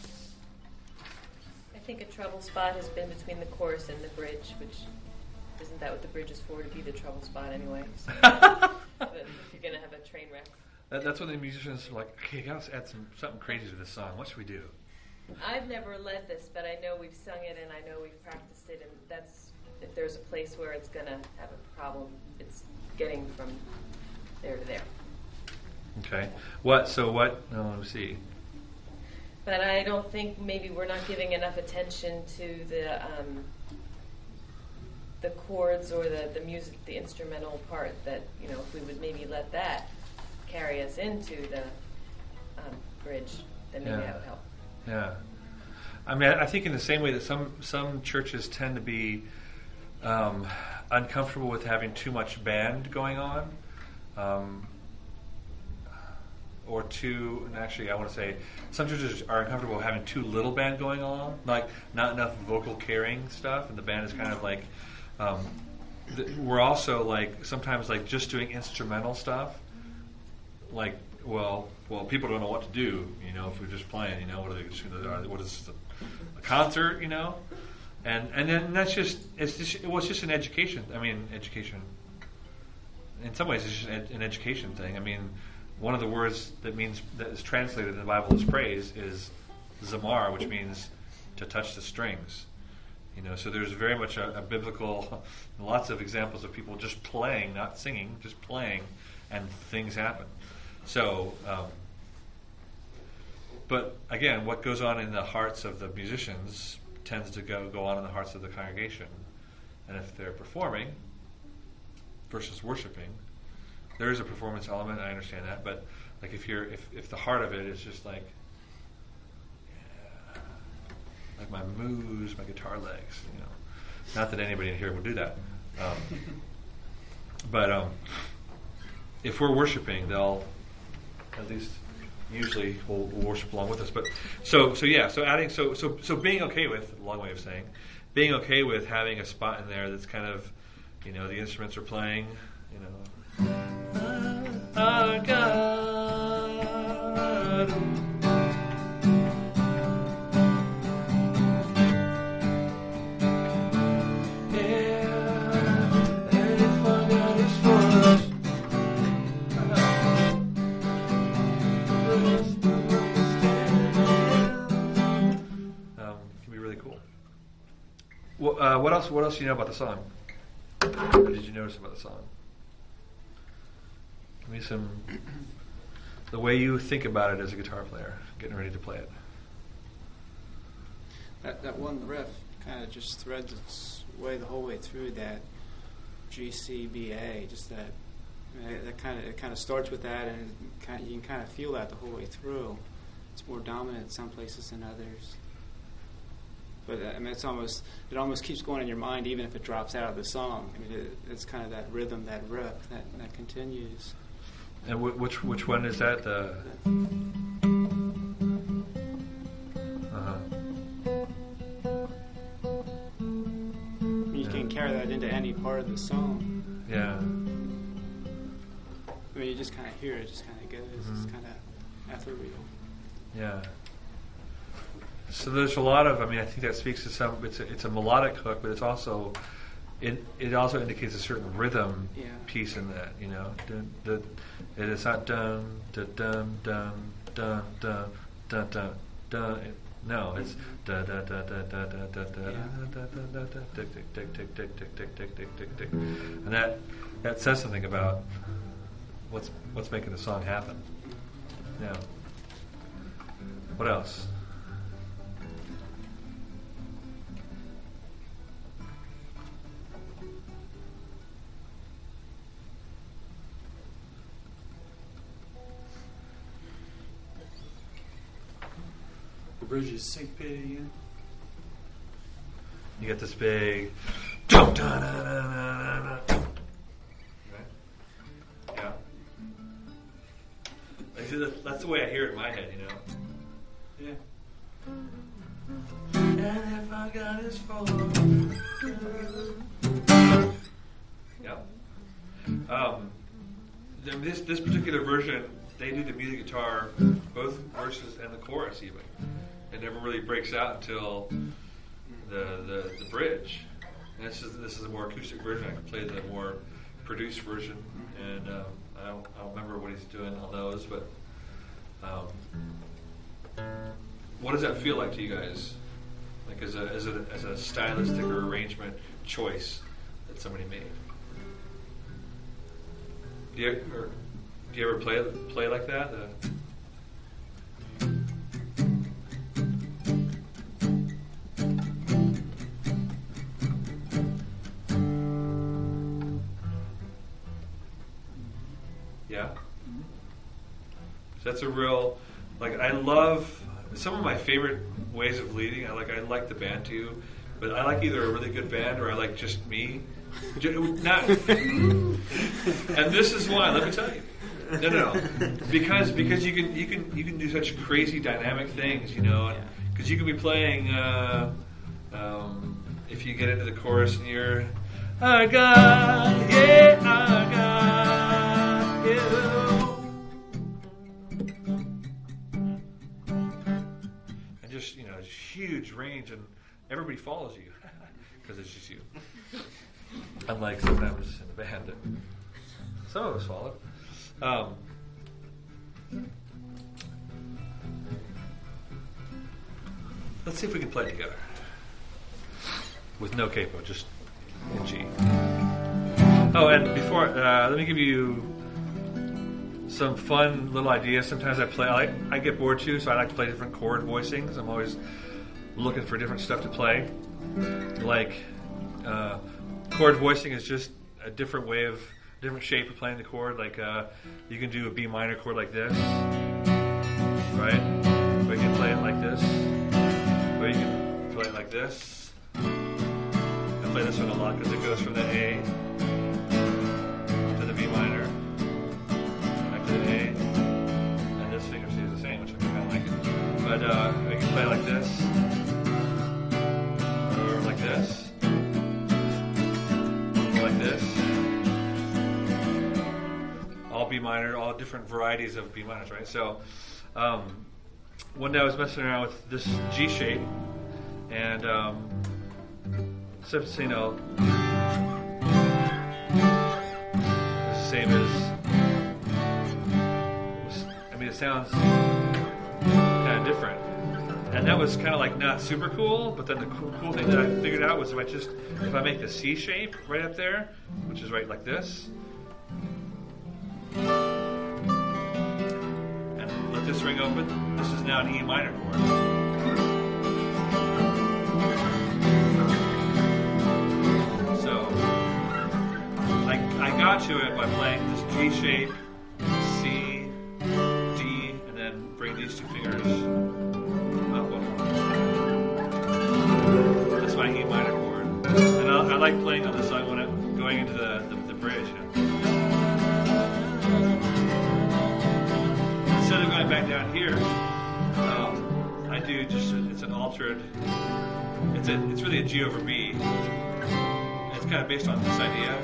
I think a trouble spot has been between the chorus and the bridge, which isn't that what the bridge is for, to be the trouble spot anyway? So if you're going to have a train wreck. That's when the musicians are like, okay, I got to add something crazy to this song. What should we do? I've never led this, but I know we've sung it and I know we've practiced it, and that's if there's a place where it's going to have a problem, it's getting from there to there. Okay. What? Let me see. But I don't think maybe we're not giving enough attention to the chords or the music, the instrumental part. That if we would maybe let that carry us into the bridge, then maybe that would help. Yeah, I mean, I think in the same way that some churches tend to be uncomfortable with having too much band going on. Or too, and actually I want to say some churches are uncomfortable having too little band going on, like not enough vocal carrying stuff, and the band is kind of like, we're also like sometimes like just doing instrumental stuff, like well people don't know what to do, if we're just playing, what are they just what is this, a concert, and then it's just an education. I mean, education. In some ways, it's just an education thing. I mean. One of the words that is translated in the Bible as praise is zamar, which means to touch the strings. So there's very much a biblical, lots of examples of people just playing, not singing, just playing, and things happen. So, but again, what goes on in the hearts of the musicians tends to go on in the hearts of the congregation. And if they're performing versus worshiping, there is a performance element. I understand that, but like if the heart of it is just like my moves, my guitar legs, not that anybody in here would do that, but if we're worshiping, they'll at least usually will worship along with us. But so adding so being okay with, long way of saying, being okay with having a spot in there that's kind of, the instruments are playing, our God. Can be really cool. What else do you know about the song? What did you notice about the song? Give me the way you think about it as a guitar player, getting ready to play it. That one riff kind of just threads its way the whole way through that GCBA. Just that it kind of starts with that, and you can kind of feel that the whole way through. It's more dominant in some places than others. But it almost keeps going in your mind, even if it drops out of the song. It's kind of that rhythm, that riff that continues. And which one is that? You can carry that into any part of the song. Yeah. You just kind of hear it, just kind of goes. Mm-hmm. It's kind of ethereal. Yeah. So there's a lot of, I think that speaks to some, it's a melodic hook, but it's also, it also indicates a certain rhythm piece in that, it is not dun, dun, dun, dun, dun, dun, dun, dun, dun. No, it's da da da da da da da da da da da tick tick tick tick tick tick tick tick tick tick tick, and that says something about what's making the song happen. Yeah. What else? The bridge is syncopate again. You get this big. Yeah. That's the way I hear it in my head, Yeah. And if I got his phone. Yeah. This particular version, they do the music guitar, both verses and the chorus even. It never really breaks out until the bridge. And this is a more acoustic version. I can play the more produced version, and I don't remember what he's doing on those. But what does that feel like to you guys? Like as a stylistic or arrangement choice that somebody made? Do you ever play like that? Yeah. So that's a real, I love some of my favorite ways of leading. I like the band too, but I like either a really good band or I like just me. Not, and this is why. Let me tell you. No. Because you can do such crazy dynamic things, Because you can be playing. If you get into the chorus and you're, our God, yeah, our God, yeah. And just huge range, and everybody follows you because it's just you. Unlike sometimes in the band, some of us follow. Let's see if we can play together. with no capo, just in G. Oh, and before, let me give you some fun little ideas. Sometimes I get bored too, so I like to play different chord voicings. I'm always looking for different stuff to play. Like, chord voicing is just a different shape of playing the chord. Like, you can do a B minor chord like this, right? Or you can play it like this, or you can play it like this. I play this one a lot because it goes from the A to the B minor, back to the A, and this finger stays the same, which I kind of like it. But you can play like this, or like this, or like this. All B minor, all different varieties of B minors, right? So one day I was messing around with this G shape, and except, you know, the same as, I mean, it sounds kind of different. And that was kind of like not super cool, but then the cool thing that I figured out was if I make the C shape right up there, which is right like this, and let this ring open, this is now an E minor chord. So I got to it by playing this G shape, C, D, and then bring these two fingers up one more. That's my E minor chord. And I like playing on this song when I'm going into the bridge. Instead of going back down here, I do it's an altered, it's really a G over B. It's kind of based on this idea.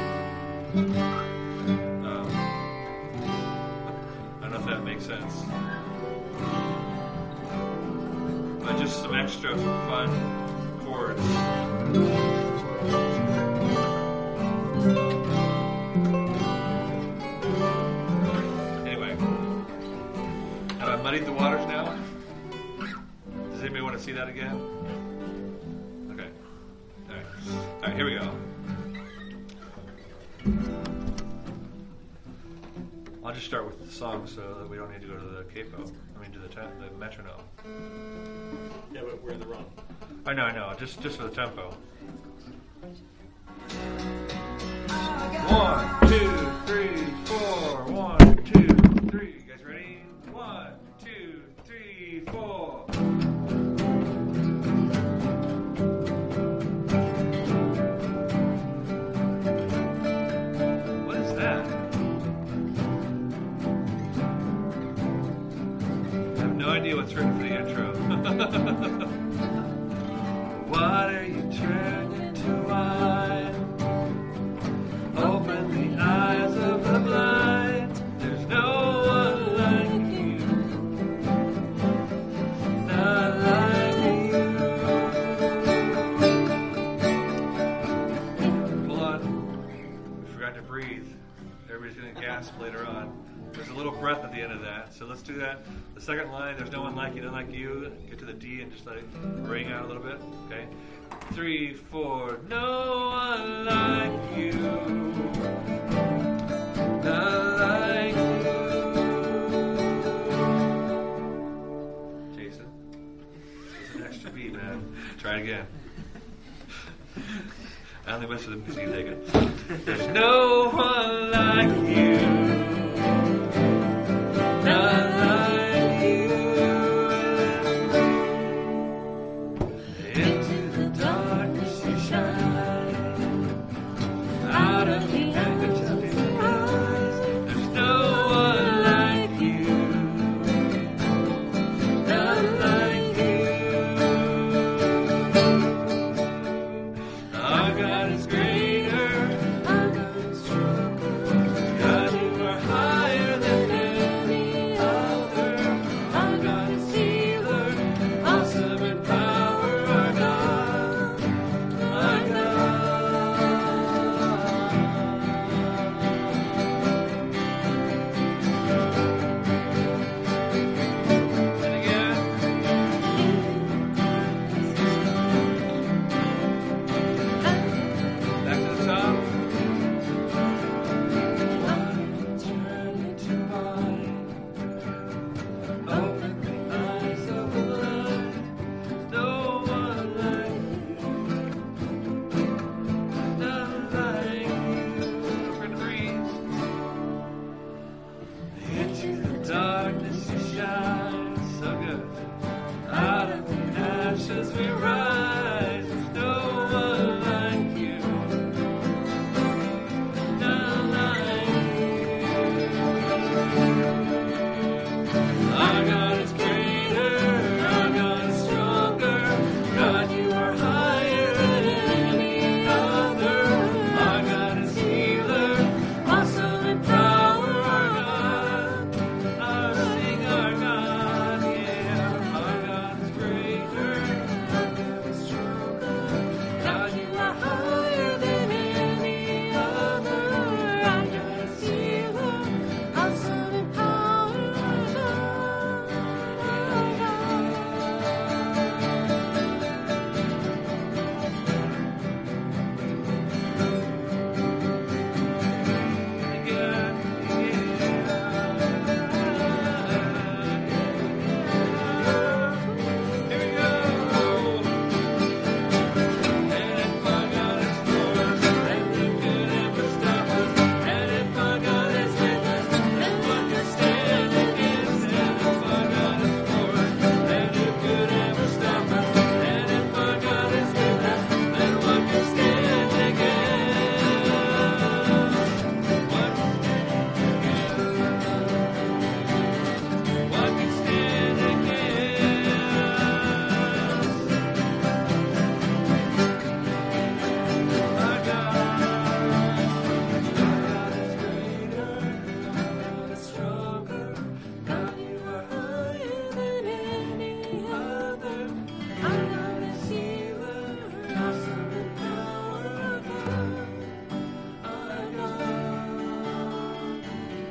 I don't know if that makes sense. But just some extra fun chords. Anyway, have I muddied the waters now? Does anybody want to see that again? Okay. All right, here we go. I'll just start with the song so that we don't need to go to the capo. I mean, to the metronome. Yeah, but we're in the wrong. I know. Just for the tempo. 1, 2, 3, 4. 1, 2, 3. You guys ready? 1, 2, 3, 4. What is that? I have no idea what's written for the intro. Water you turn into wine. Open the eyes of the blind. There's no one like you. Not like you. Hold on. We forgot to breathe. Everybody's going to gasp later on. There's a little breath at the end of that. So let's do that. The second line, there's no one like you, none like you. Get to the D and just let it ring out a little bit. Okay? 3, 4. No one like you. Not like you. Jason, it's an extra beat, man. Try it again. I only mess with him because he can take it. There's no one like you. Not like you. Into the darkness you shine. Out of the anguish of your eyes. There's no one like you. Not like you. Our God is greater. Our God is stronger. God, you are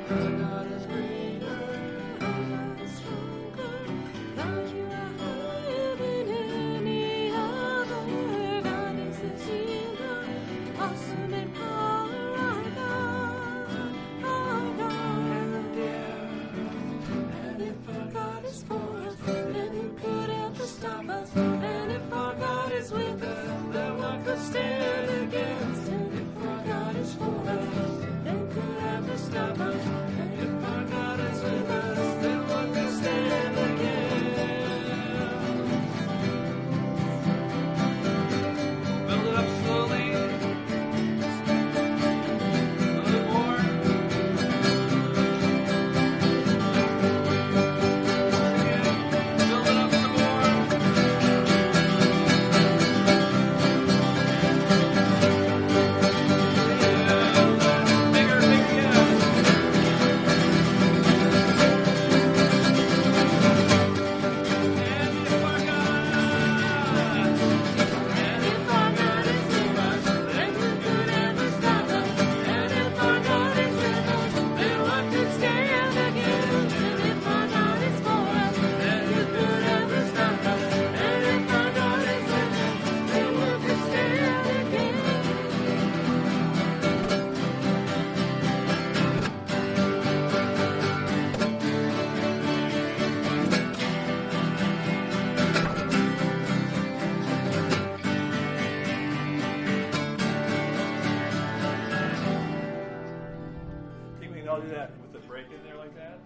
I'll do that with the break in there like that.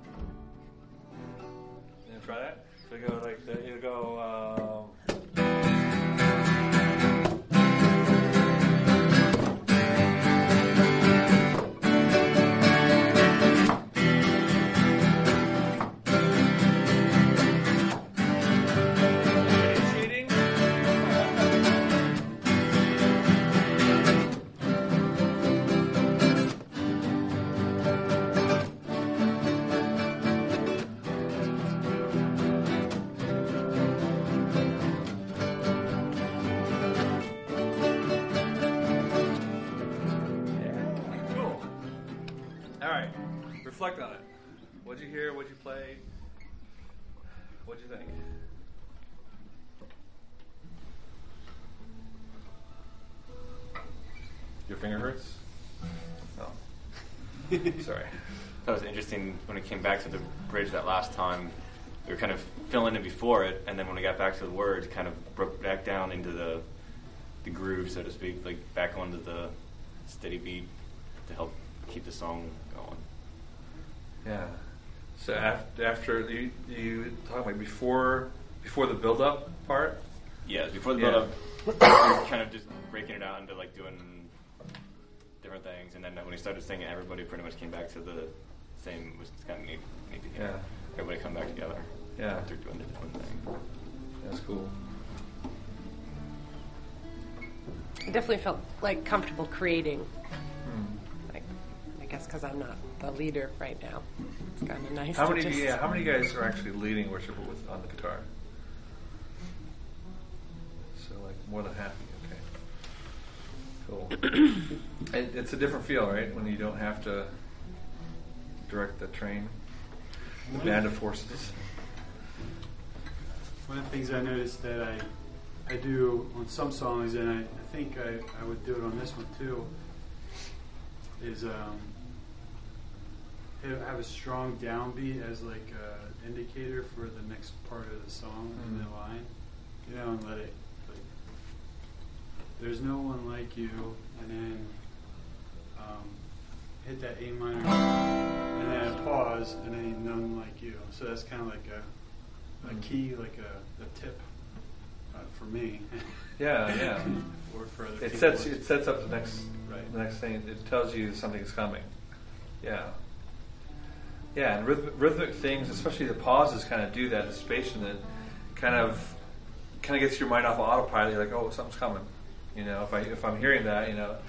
And try that. So you go like that. You go. Reflect on it. What'd you hear? What'd you play? What'd you think? Your finger hurts? Oh. Sorry. That was interesting when it came back to the bridge that last time. We were kind of filling in before it, and then when we got back to the words, kind of broke back down into the groove, so to speak, like back onto the steady beat to help keep the song going. Yeah. So after you talking like before the build up part? Yeah, before the build up, we were kind of just breaking it out into like doing different things, and then when we started singing, everybody pretty much came back to the same. It was kind of neat to hear everybody come back together. Yeah. After doing the different thing. That's cool. I definitely felt like comfortable creating. Like, I guess because I'm not the leader right now. It's kind of nice. How many guys are actually leading worship with on the guitar? So like more than half. Okay. Cool. It's a different feel, right? When you don't have to direct the train, the band of forces. One of the things I noticed that I do on some songs, and I think I would do it on this one too, is have a strong downbeat as like an indicator for the next part of the song in the line, and let it like, there's no one like you, and then hit that A minor, and then a pause, and then none like you. So that's kind of like a key, like a tip for me. Yeah. Or for other it people. sets up the next thing. It tells you something's coming. Yeah. Yeah, and rhythmic things, especially the pauses, kind of do that. The spacing that kind of gets your mind off of autopilot. You're like, oh, something's coming. If I'm hearing that,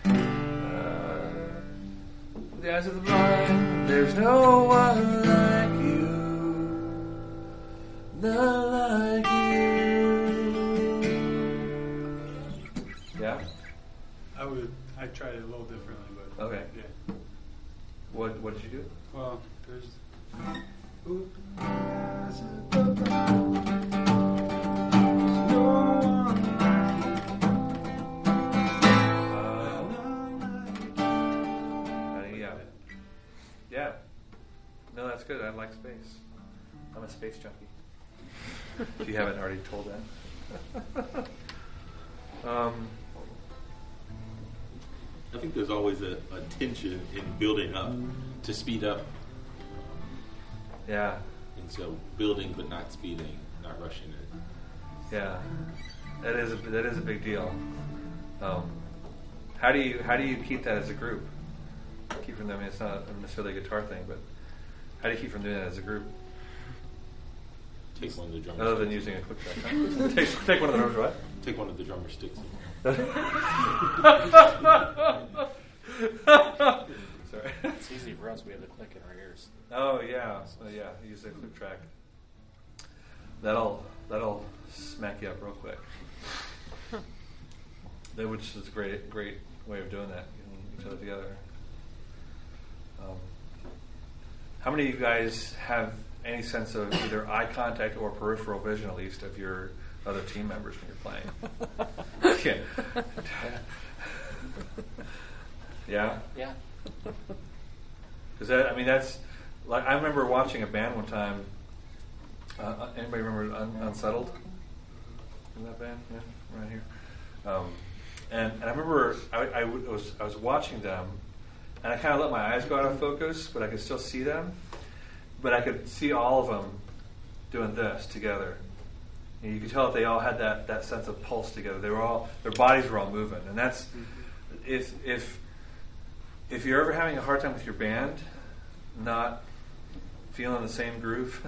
the eyes of the blind. There's no one like you, not like you. Yeah. I tried it a little differently, but okay. Yeah. what did you do? Well, there's. Yeah. No, that's good. I like space. I'm a space junkie. If you haven't already told that. I think there's always a tension in building up to speed up. Yeah. And so building but not speeding, not rushing it. Yeah. That is a big deal. How do you keep that as a group? Keep from them. I mean, it's not necessarily a guitar thing, but how do you keep from doing that as a group? Take one of the drummer Other sticks. than using a click track. Huh? take one of the drummers, what? Take one of the drummer sticks. Sorry. It's easy for us. We have the click in our ears. Oh yeah, use a click track. That'll smack you up real quick. Which is a great way of doing that, getting each other together. How many of you guys have any sense of either eye contact or peripheral vision, at least, of your other team members when you're playing? Yeah. Yeah. Because that's like I remember watching a band one time. Anybody remember Unsettled? In that band, yeah, right here. And I remember I was watching them, and I kind of let my eyes go out of focus, but I could still see them. But I could see all of them doing this together. And you could tell that they all had that sense of pulse together. Their bodies were all moving, and that's if you're ever having a hard time with your band, not feeling the same groove.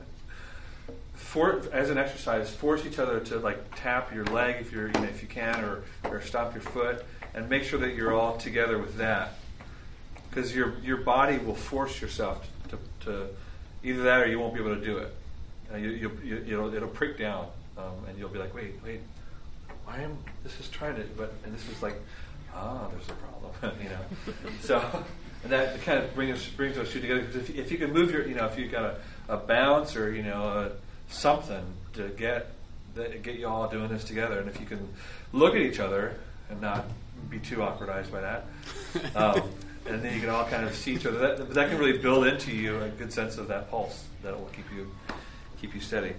As an exercise, force each other to like tap your leg if you can, or stomp your foot, and make sure that you're all together with that, because your body will force yourself to either that or you won't be able to do it. It'll prick down, and you'll be like, wait, this is trying to, and this is like, there's a problem, So, and that kind of brings those two together. Because if you can move if you got a bounce or something to get you all doing this together, and if you can look at each other and not be too awkwardized by that, and then you can all kind of see each other. That can really build into you a good sense of that pulse that will keep you steady.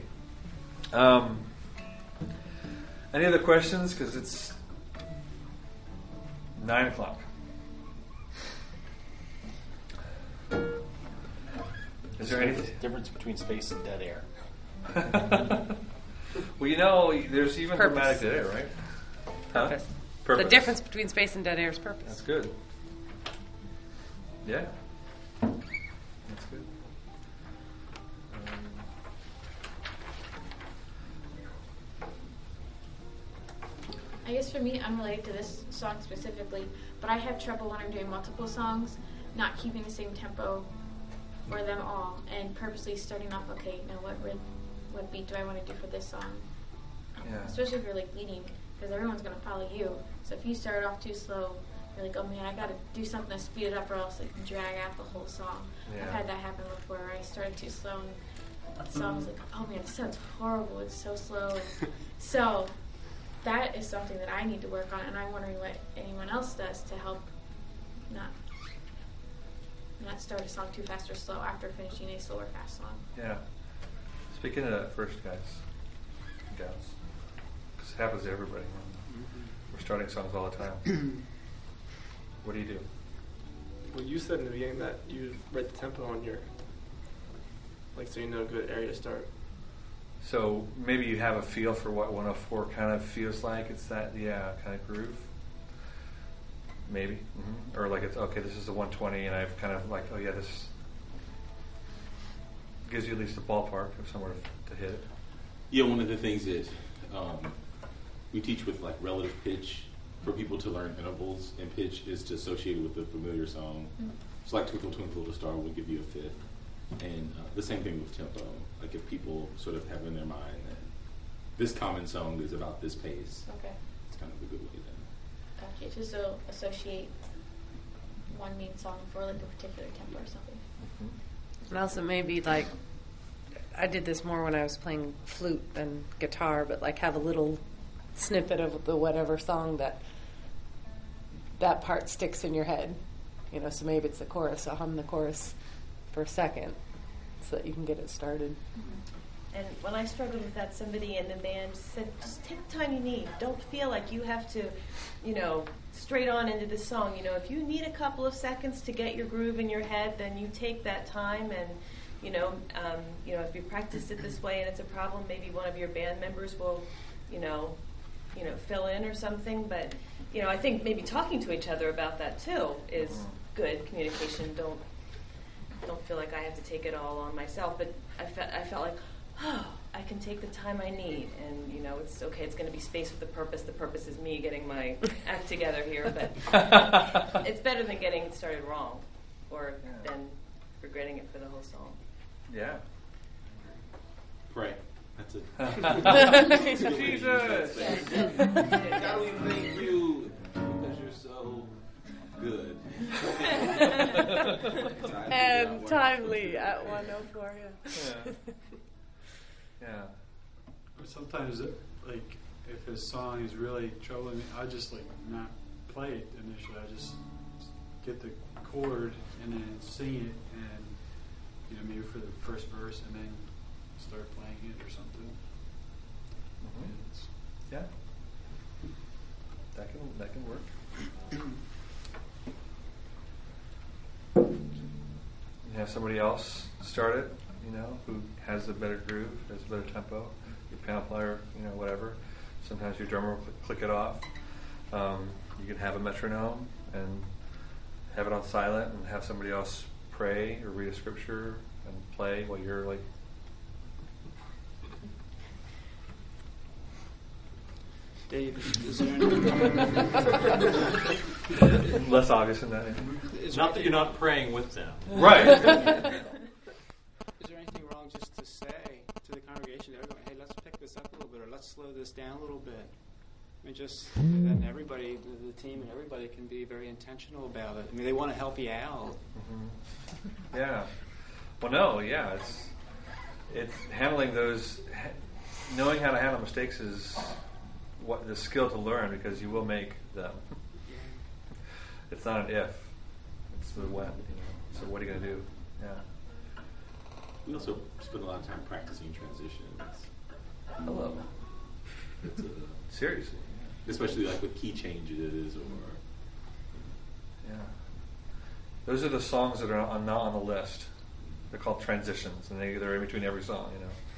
Any other questions? Because it's 9:00. Is there any difference between space and dead air? Well, there's even dramatic dead air, right? Purpose. Huh? Purpose. The difference between space and dead air is purpose. That's good. Yeah. That's good. I guess for me, unrelated to this song specifically, but I have trouble when I'm doing multiple songs, not keeping the same tempo for them all, and purposely starting off, okay, now what beat do I want to do for this song? Yeah. Especially if you're like leading, because everyone's going to follow you. So if you start off too slow, you're like, oh man, I got to do something to speed it up, or else it can drag out the whole song. Yeah. I've had that happen before, where I started too slow, and the song was like, oh man, this sounds horrible, it's so slow. So that is something that I need to work on, and I'm wondering what anyone else does to help not start a song too fast or slow after finishing a slow or fast song. Yeah. Speak into that first, guys and gals, because it happens to everybody. We're starting songs all the time. What do you do? Well, you said in the beginning that you write the tempo on your, so you know a good area to start. So maybe you have a feel for what 104 kind of feels like. It's that, kind of groove. Maybe. Mm-hmm. Or like it's, okay, this is the 120, and I've kind of like, oh yeah, this gives you at least a ballpark of somewhere to hit it. Yeah, one of the things that we teach with like relative pitch for people to learn intervals and pitch is to associate it with a familiar song. Mm-hmm. It's like Twinkle Twinkle Little Star would give you a fifth. And the same thing with tempo. Like if people sort of have in their mind that this common song is about this pace, okay, it's kind of a good way to. Gotcha. To so associate one main song for like a particular tempo or something. And also maybe like, I did this more when I was playing flute than guitar, but like have a little snippet of the whatever song that part sticks in your head. You know, so maybe it's the chorus, so hum the chorus for a second so that you can get it started. And when I struggled with that, somebody in the band said, just take the time you need. Don't feel like you have to, straight on into the song. If you need a couple of seconds to get your groove in your head, then you take that time. And, if you practiced it this way and it's a problem, maybe one of your band members will, fill in or something. But, I think maybe talking to each other about that too is good communication. Don't feel like I have to take it all on myself. But I felt like, I can take the time I need, and it's okay. It's going to be space with a purpose. The purpose is me getting my act together here, but it's better than getting started wrong, or than regretting it for the whole song. Yeah. Pray. That's it. Jesus. God, we thank you because you're so good. And timely at 1:04. Yeah. Yeah. Or sometimes, if a song is really troubling me, I just not play it initially. I just get the chord and then sing it, and maybe for the first verse, and then start playing it or something. Yeah. That can work. You have somebody else start it, who has a better groove, has a better tempo. Your piano player, whatever. Sometimes your drummer will click it off. You can have a metronome and have it on silent and have somebody else pray or read a scripture and play while you're Dave, is there any... less obvious in that. It's not that you're not praying with them. Right. Is there anything wrong just to say to the congregation, to everyone, hey, let's pick this up a little bit, or let's slow this down a little bit? I mean, then everybody, the team and everybody can be very intentional about it. I mean, they want to help you out. Mm-hmm. Yeah. Well, no, yeah. It's handling those, knowing how to handle mistakes is what the skill to learn, because you will make them. It's not an if, it's the when. So what are you going to do? Yeah. We also spend a lot of time practicing transitions. Hello. Seriously. Especially with key changes or. Yeah. Those are the songs that are not on the list. They're called transitions, and they're in between every song.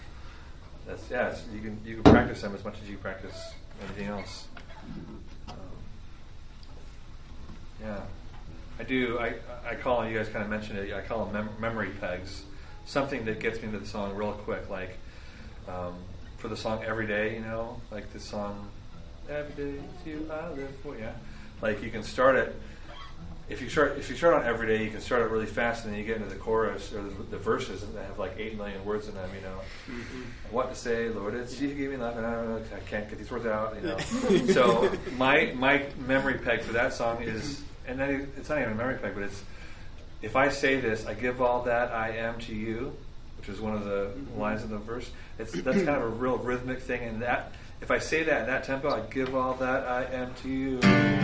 You can practice them as much as you practice anything else. Yeah, I do. I call them, you guys kind of mentioned it, I call them memory pegs. Something that gets me into the song real quick, like for the song Every Day, like this song, Every Day It's You I Live For, yeah. Like you can start it, if you start on Every Day, you can start it really fast, and then you get into the chorus or the verses, and they have 8 million words in them. What to say, Lord? It's you gave me life, and I can't get these words out. So my memory peg for that song is, and then it's not even a memory peg, but it's, if I say this, I give all that I am to you, which is one of the lines in the verse. That's kind of a real rhythmic thing, and that if I say that in that tempo, I give all that I am to you.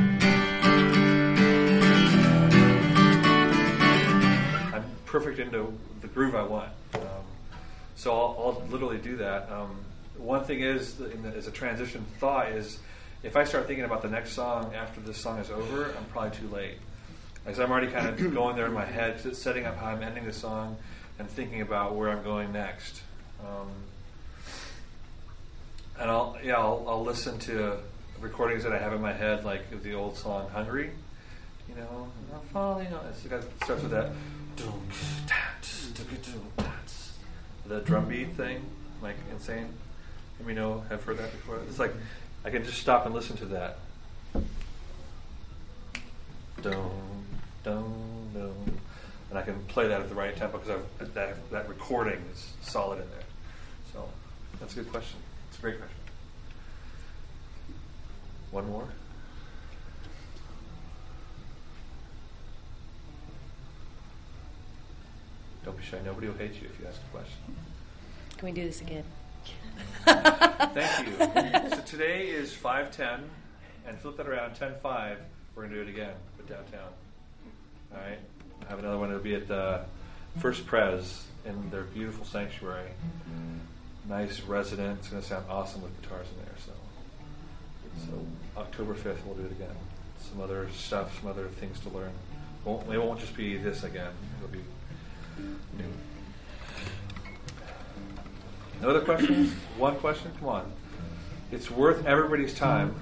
Perfect into the groove I want. So I'll literally do that. One thing is, as a transition thought, is if I start thinking about the next song after this song is over, I'm probably too late. Because I'm already kind of going there in my head, setting up how I'm ending the song and thinking about where I'm going next. And I'll listen to recordings that I have in my head, like the old song "Hungry." I'm falling on. It starts with that. The drum beat thing, like insane. Have heard that before? It's like I can just stop and listen to that. And I can play that at the right tempo because that recording is solid in there. So that's a good question. It's a great question. One more. Don't be shy. Nobody will hate you if you ask a question. Can we do this again? Thank you. So today is 5:10, and flip that around, 10:05. We're going to do it again, but downtown. All right? I have another one. It'll be at the First Pres in their beautiful sanctuary. Nice resident. It's going to sound awesome with guitars in there. So October 5th, we'll do it again. Some other stuff, some other things to learn. It won't just be this again. It'll be new. No other questions? One question? Come on. It's worth everybody's time.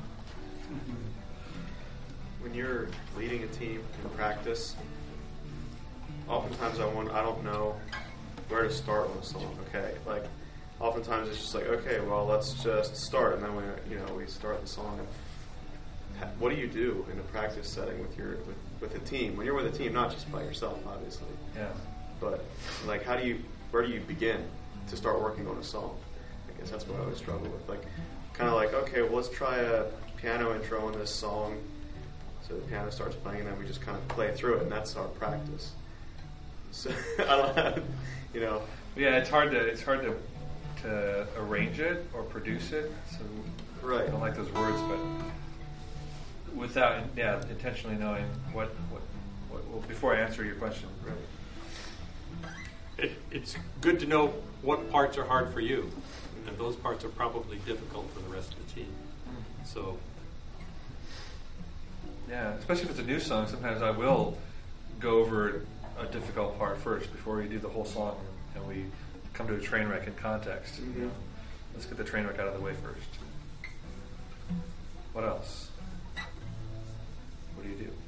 When you're leading a team in practice, oftentimes I don't know where to start on a song. Okay, like oftentimes it's just like, okay, well, let's just start, and then we start the song. What do you do in a practice setting with a team? When you're with a team, not just by yourself, obviously. Yeah. But like, where do you begin to start working on a song? I guess that's what I always struggle with. Like, kind of like, okay, well, let's try a piano intro on this song. So the piano starts playing, and then we just kind of play through it, and that's our practice. So I don't have, Yeah, it's hard to arrange it or produce it. So right. I don't like those words, but without intentionally knowing what well, before I answer your question. Right. It's good to know what parts are hard for you, and those parts are probably difficult for the rest of the team. So, yeah, especially if it's a new song, sometimes I will go over a difficult part first before we do the whole song, and we come to a train wreck in context. Mm-hmm. Let's get the train wreck out of the way first. What else? What do you do?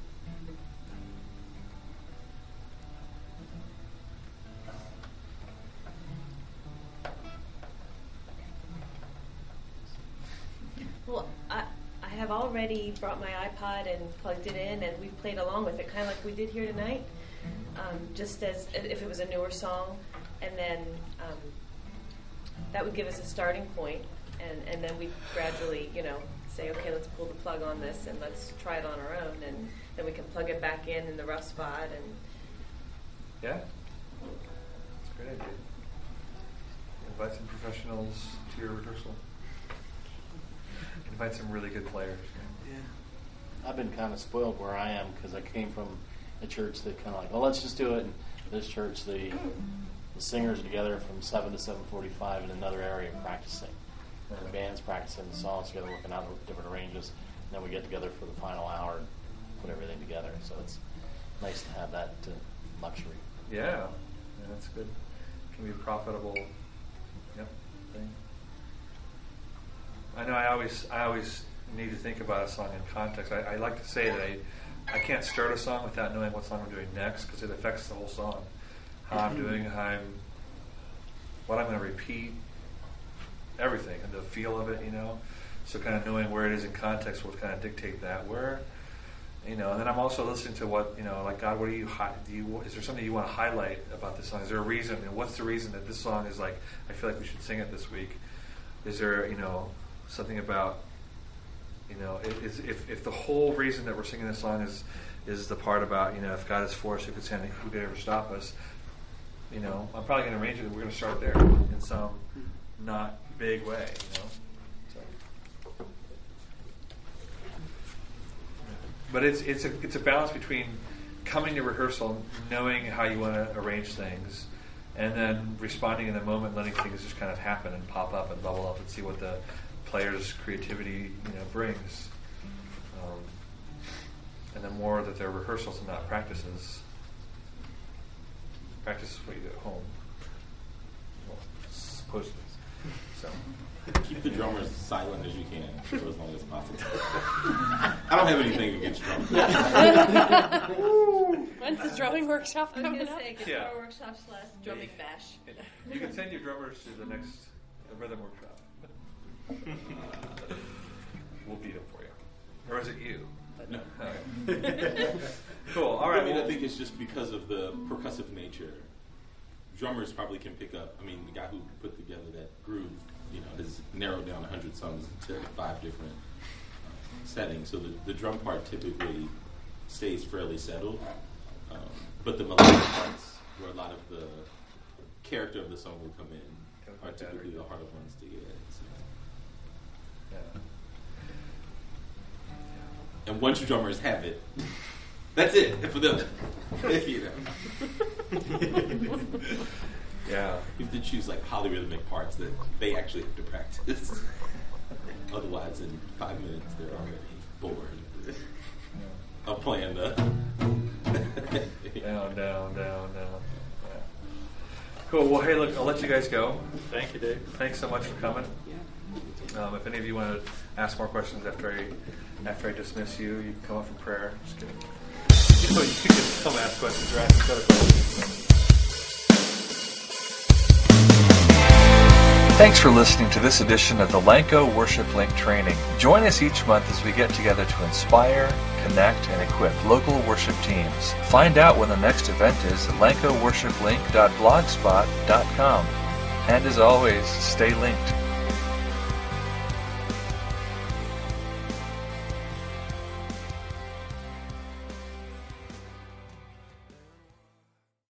Well, I have already brought my iPod and plugged it in, and we've played along with it, kind of like we did here tonight, just as if it was a newer song, and then that would give us a starting point, and then we gradually, say, okay, let's pull the plug on this and let's try it on our own, and then we can plug it back in the rough spot. And yeah, that's a great idea. Invite some professionals to your rehearsal. Invite some really good players. Yeah. I've been kind of spoiled where I am because I came from a church that kind of like, well, let's just do it. And this church, the singers are together from 7 to 7:45 in another area practicing. The band's practicing the songs together, working out different arrangements, and then we get together for the final hour and put everything together. So it's nice to have that luxury. Yeah, that's good. It can be a profitable thing. I know I always need to think about a song in context. I like to say that I can't start a song without knowing what song I'm doing next, because it affects the whole song. How I'm doing, what I'm going to repeat, everything, and the feel of it, So kind of knowing where it is in context will kind of dictate that. And then I'm also listening to what, like, God, what is there something you want to highlight about this song? Is there a reason? And what's the reason that this song is like, I feel like we should sing it this week? Is there, something about, if the whole reason that we're singing this song is the part about, if God is for us, who could ever stop us? I'm probably going to arrange it. We're going to start there in some not big way, So. But it's a balance between coming to rehearsal, knowing how you want to arrange things, and then responding in the moment, letting things just kind of happen and pop up and bubble up and see what the player's creativity brings. And then more that they're rehearsals and not practices. Practice is what you do at home. Well, supposedly. So. Keep the drummers silent as you can for as long as possible. I don't have anything against drummers. When's the drumming workshop coming up? Guitar workshop / drumming bash. You can send your drummers to the next rhythm workshop. We'll beat them for you. Or is it you? No. Okay. Cool. All right. I think it's just because of the percussive nature. Drummers probably can pick up. The guy who put together that groove, has narrowed down 100 songs to 5 different settings. So the drum part typically stays fairly settled, but the melodic parts where a lot of the character of the song will come in, are typically the harder ones to get. So. Yeah. And once drummers have it, that's it for them. You know. Yeah. You have to choose like polyrhythmic parts that they actually have to practice. Otherwise, in 5 minutes, they're already bored of playing the down. Yeah. Cool. Well, hey, look, I'll let you guys go. Thank you, Dave. Thanks so much for coming. If any of you want to ask more questions after I dismiss you, you can come up for prayer. Just kidding. You can come ask questions or ask each other questions. Thanks for listening to this edition of the Lanco Worship Link Training. Join us each month as we get together to inspire, connect, and equip local worship teams. Find out when the next event is at lancoworshiplink.blogspot.com. And as always, stay linked.